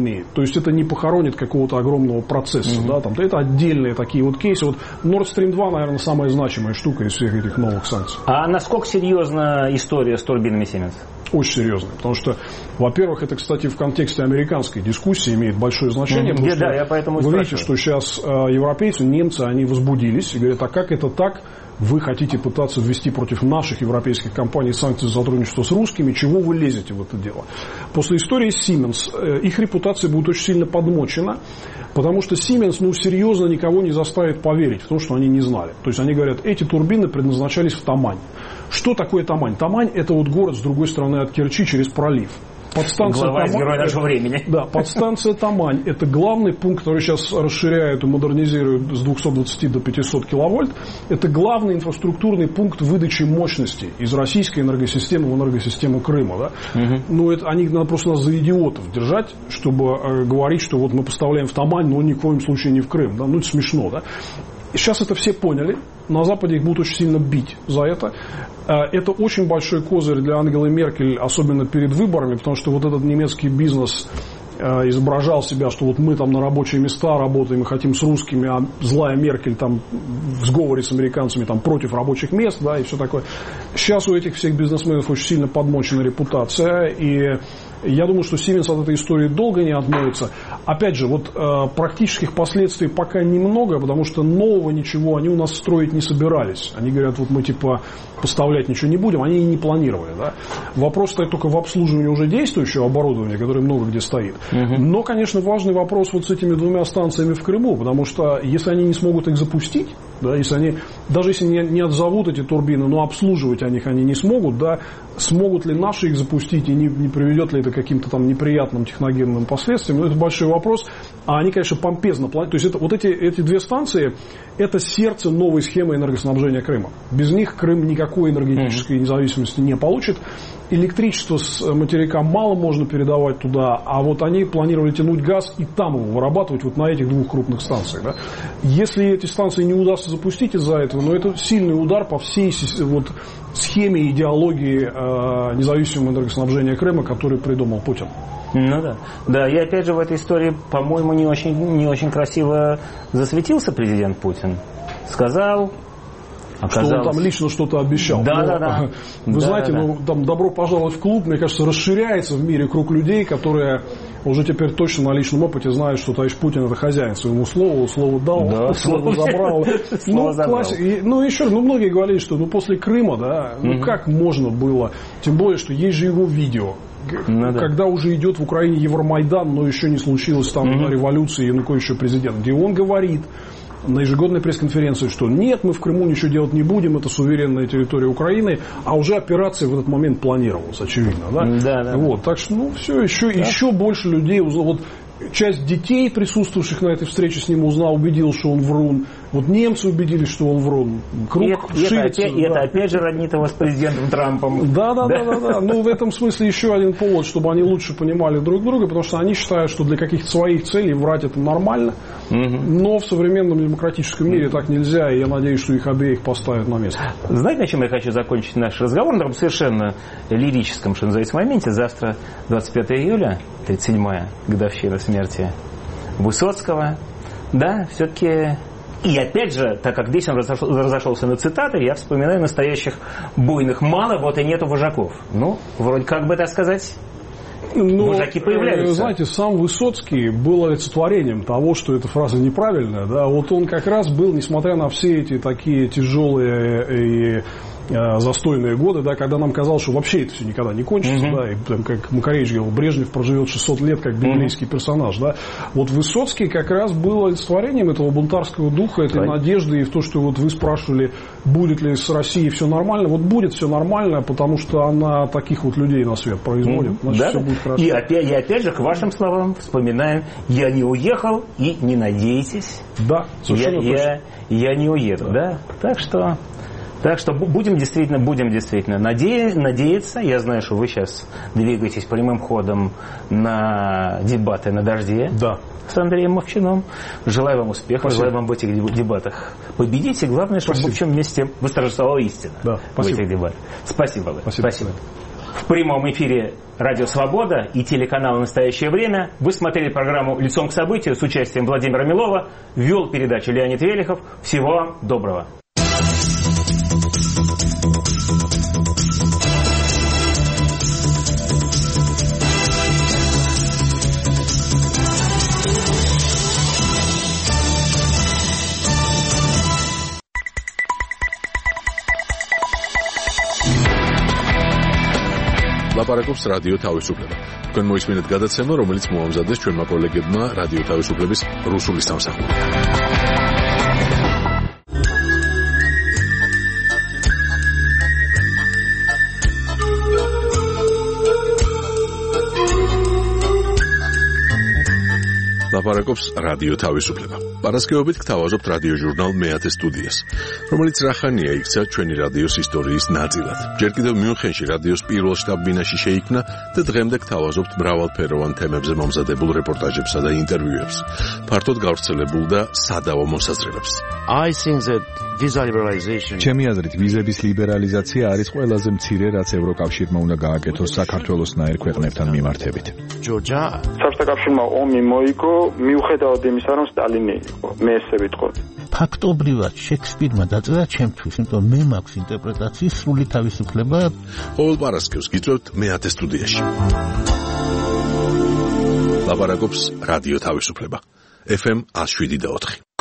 имеет. То есть это не похоронит какого-то огромного процесса. Да, там, это отдельные такие вот кейсы. Вот Nord Stream 2, наверное, самая значимая штука из всех этих новых санкций. А насколько серьезна история с турбинами Siemens? Очень серьезно. Потому что, во-первых, это, кстати, в контексте американской дискуссии имеет большое значение. Потому что я поэтому вы видите, что сейчас европейцы, немцы, они возбудились и говорят, а как это так? Вы хотите пытаться ввести против наших европейских компаний санкции за сотрудничество с русскими, чего вы лезете в это дело? После истории с Siemens их репутация будет очень сильно подмочена, потому что Siemens, серьезно никого не заставит поверить в то, что они не знали. То есть они говорят, эти турбины предназначались в Тамань. Что такое Тамань? Тамань – это вот город с другой стороны от Керчи через пролив. Подстанция Глава из «Герой нашего времени». Да, подстанция Тамань – это главный пункт, который сейчас расширяют и модернизируют с 220 до 500 киловольт. Это главный инфраструктурный пункт выдачи мощности из российской энергосистемы в энергосистему Крыма. Да? Они надо просто нас за идиотов держать, чтобы говорить, что вот мы поставляем в Тамань, но ни в коем случае не в Крым. Да? Это смешно. Да? Сейчас это все поняли. На Западе их будут очень сильно бить за это. Это очень большой козырь для Ангелы Меркель, особенно перед выборами, потому что вот этот немецкий бизнес изображал себя, что вот мы там на рабочие места работаем и хотим с русскими, а злая Меркель там в сговоре с американцами там против рабочих мест, да, и все такое. Сейчас у этих всех бизнесменов очень сильно подмочена репутация, и я думаю, что Siemens от этой истории долго не отмоется. Опять же, вот практических последствий пока немного, потому что нового ничего они у нас строить не собирались. Они говорят, вот мы типа поставлять ничего не будем, они и не планировали. Да? Вопрос стоит только в обслуживании уже действующего оборудования, которое много где стоит. Но, конечно, важный вопрос вот с этими двумя станциями в Крыму, потому что если они не смогут их запустить, да, если они, даже если не отзовут эти турбины, но обслуживать они не смогут, да, смогут ли наши их запустить и не приведет ли это к каким-то там неприятным техногенным последствиям, это большой вопрос. А они, конечно, помпезно планируют. То есть это, вот эти две станции – это сердце новой схемы энергоснабжения Крыма. Без них Крым никакой энергетической независимости не получит. Электричество с материка мало можно передавать туда, а вот они планировали тянуть газ и там его вырабатывать вот на этих двух крупных станциях. Да? Если эти станции не удастся запустить из-за этого, но это сильный удар по всей вот схеме и идеологии независимого энергоснабжения Крыма, который придумал Путин. Ну да. Да, и опять же в этой истории, по-моему, не очень красиво засветился президент Путин. Сказал, оказалось, что он там лично что-то обещал. Да. Вы знаете, там добро пожаловать в клуб, мне кажется, расширяется в мире круг людей, которые уже теперь точно на личном опыте знают, что товарищ Путин это хозяин своему слову, слово дал, слово забрал. Еще раз, многие говорили, что после Крыма, да, как можно было, тем более, что есть же его видео. Когда уже идет в Украине Евромайдан, но еще не случилось там революции, Янукович еще президент, где он говорит на ежегодной пресс-конференции, что нет, мы в Крыму ничего делать не будем, это суверенная территория Украины, а уже операция в этот момент планировалась, очевидно. Да? Вот, так что, еще больше людей узнало. Вот часть детей, присутствовавших на этой встрече с ним, убедил, что он врун. Вот немцы убедились, что он врун. Круг ширится. Это опять же роднит его с президентом Трампом. Да. В этом смысле еще один повод, чтобы они лучше понимали друг друга, потому что они считают, что для каких-то своих целей врать это нормально. Но в современном демократическом мире так нельзя, и я надеюсь, что их обеих поставят на место. Знаете, на чем я хочу закончить наш разговор? На таком совершенно лирическом, что называется, моменте. Завтра 25 июля, 37-я годовщина смерти Высоцкого. Да, все-таки... И опять же, так как здесь он разошелся на цитаты, я вспоминаю настоящих буйных мало, вот и нету вожаков. Вроде как бы так сказать... вожаки появляются. Знаете, сам Высоцкий был олицетворением того, что эта фраза неправильная. Да? Вот он как раз был, несмотря на все эти такие тяжелые и застойные годы, да, когда нам казалось, что вообще это все никогда не кончится, да, и там, как Макаревич говорил, Брежнев проживет 600 лет как библейский персонаж, да. Вот Высоцкий как раз был олицетворением этого бунтарского духа, этой надежды, и в то, что вот вы спрашивали, будет ли с Россией все нормально, вот будет все нормально, потому что она таких вот людей на свет производит, значит, все будет хорошо. И опять же, к вашим словам вспоминаем, я не уехал, и не надейтесь. Да, совершенно точно. Я не уеду, да. Так что будем действительно надеяться. Я знаю, что вы сейчас двигаетесь прямым ходом на дебаты на «Дожде» с Андреем Мовчаном. Желаю вам успеха, желаю вам в этих дебатах победить. И главное, чтобы в общем месте восторжествовала истина в этих дебатах. Спасибо. Спасибо. в прямом эфире «Радио Свобода» и телеканала «Настоящее время». Вы смотрели программу «Лицом к событию» с участием Владимира Милова. Вел передачу Леонид Велихов. Всего вам доброго. ლაპარაკობს რადიო თავისუფლება. თქვენ მოისმინეთ გადაცემა, რომელიც მოამზადეს ჩვენმა კოლეგებმა რადიო თავისუფლების რუსული სამსახური. ლაპარაკობს რადიო თავისუფლება. პარასკევობით გთავაზობთ რადიო ჟურნალ მეათე სტუდიას, რომელიც რახანია იქცა ჩვენი რადიოს ისტორიის ნაწილად. ჯერ კიდევ მიუნხენში რადიოს პირველ შტაბ-ბინაში შეიქმნა და დღემდე გთავაზობთ მრავალფეროვან თემებზე მომზადებულ რეპორტაჟებსა და ინტერვიუებს. ფართოდ გავრცელებულ და სადავო მოსაზრებებს. ჩემი აზრით, ვიზების ლიბერალიზაცია არის ყველაზე მცირე, რაც ევროკავშირმა უნდა გააკეთოს საქართველოსნაირ ქვეყნებთან მიმართებით. საბჭოთა კავშირმა ომი მოიგო მიუხედავად იმისა, რომ სტალინი იყო. მე ესე ვიტყოდი. ფაქტობრივად შექსპირმა დაწერა ჩემთვის, იმიტომ მე მაქვს ინტერპრეტაციის სრული თავისუფლება. ყოველ პარასკევს გიწევთ მეათე სტუდიაში. ლაპარაკობს რადიო თავისუფლება. FM 107.4.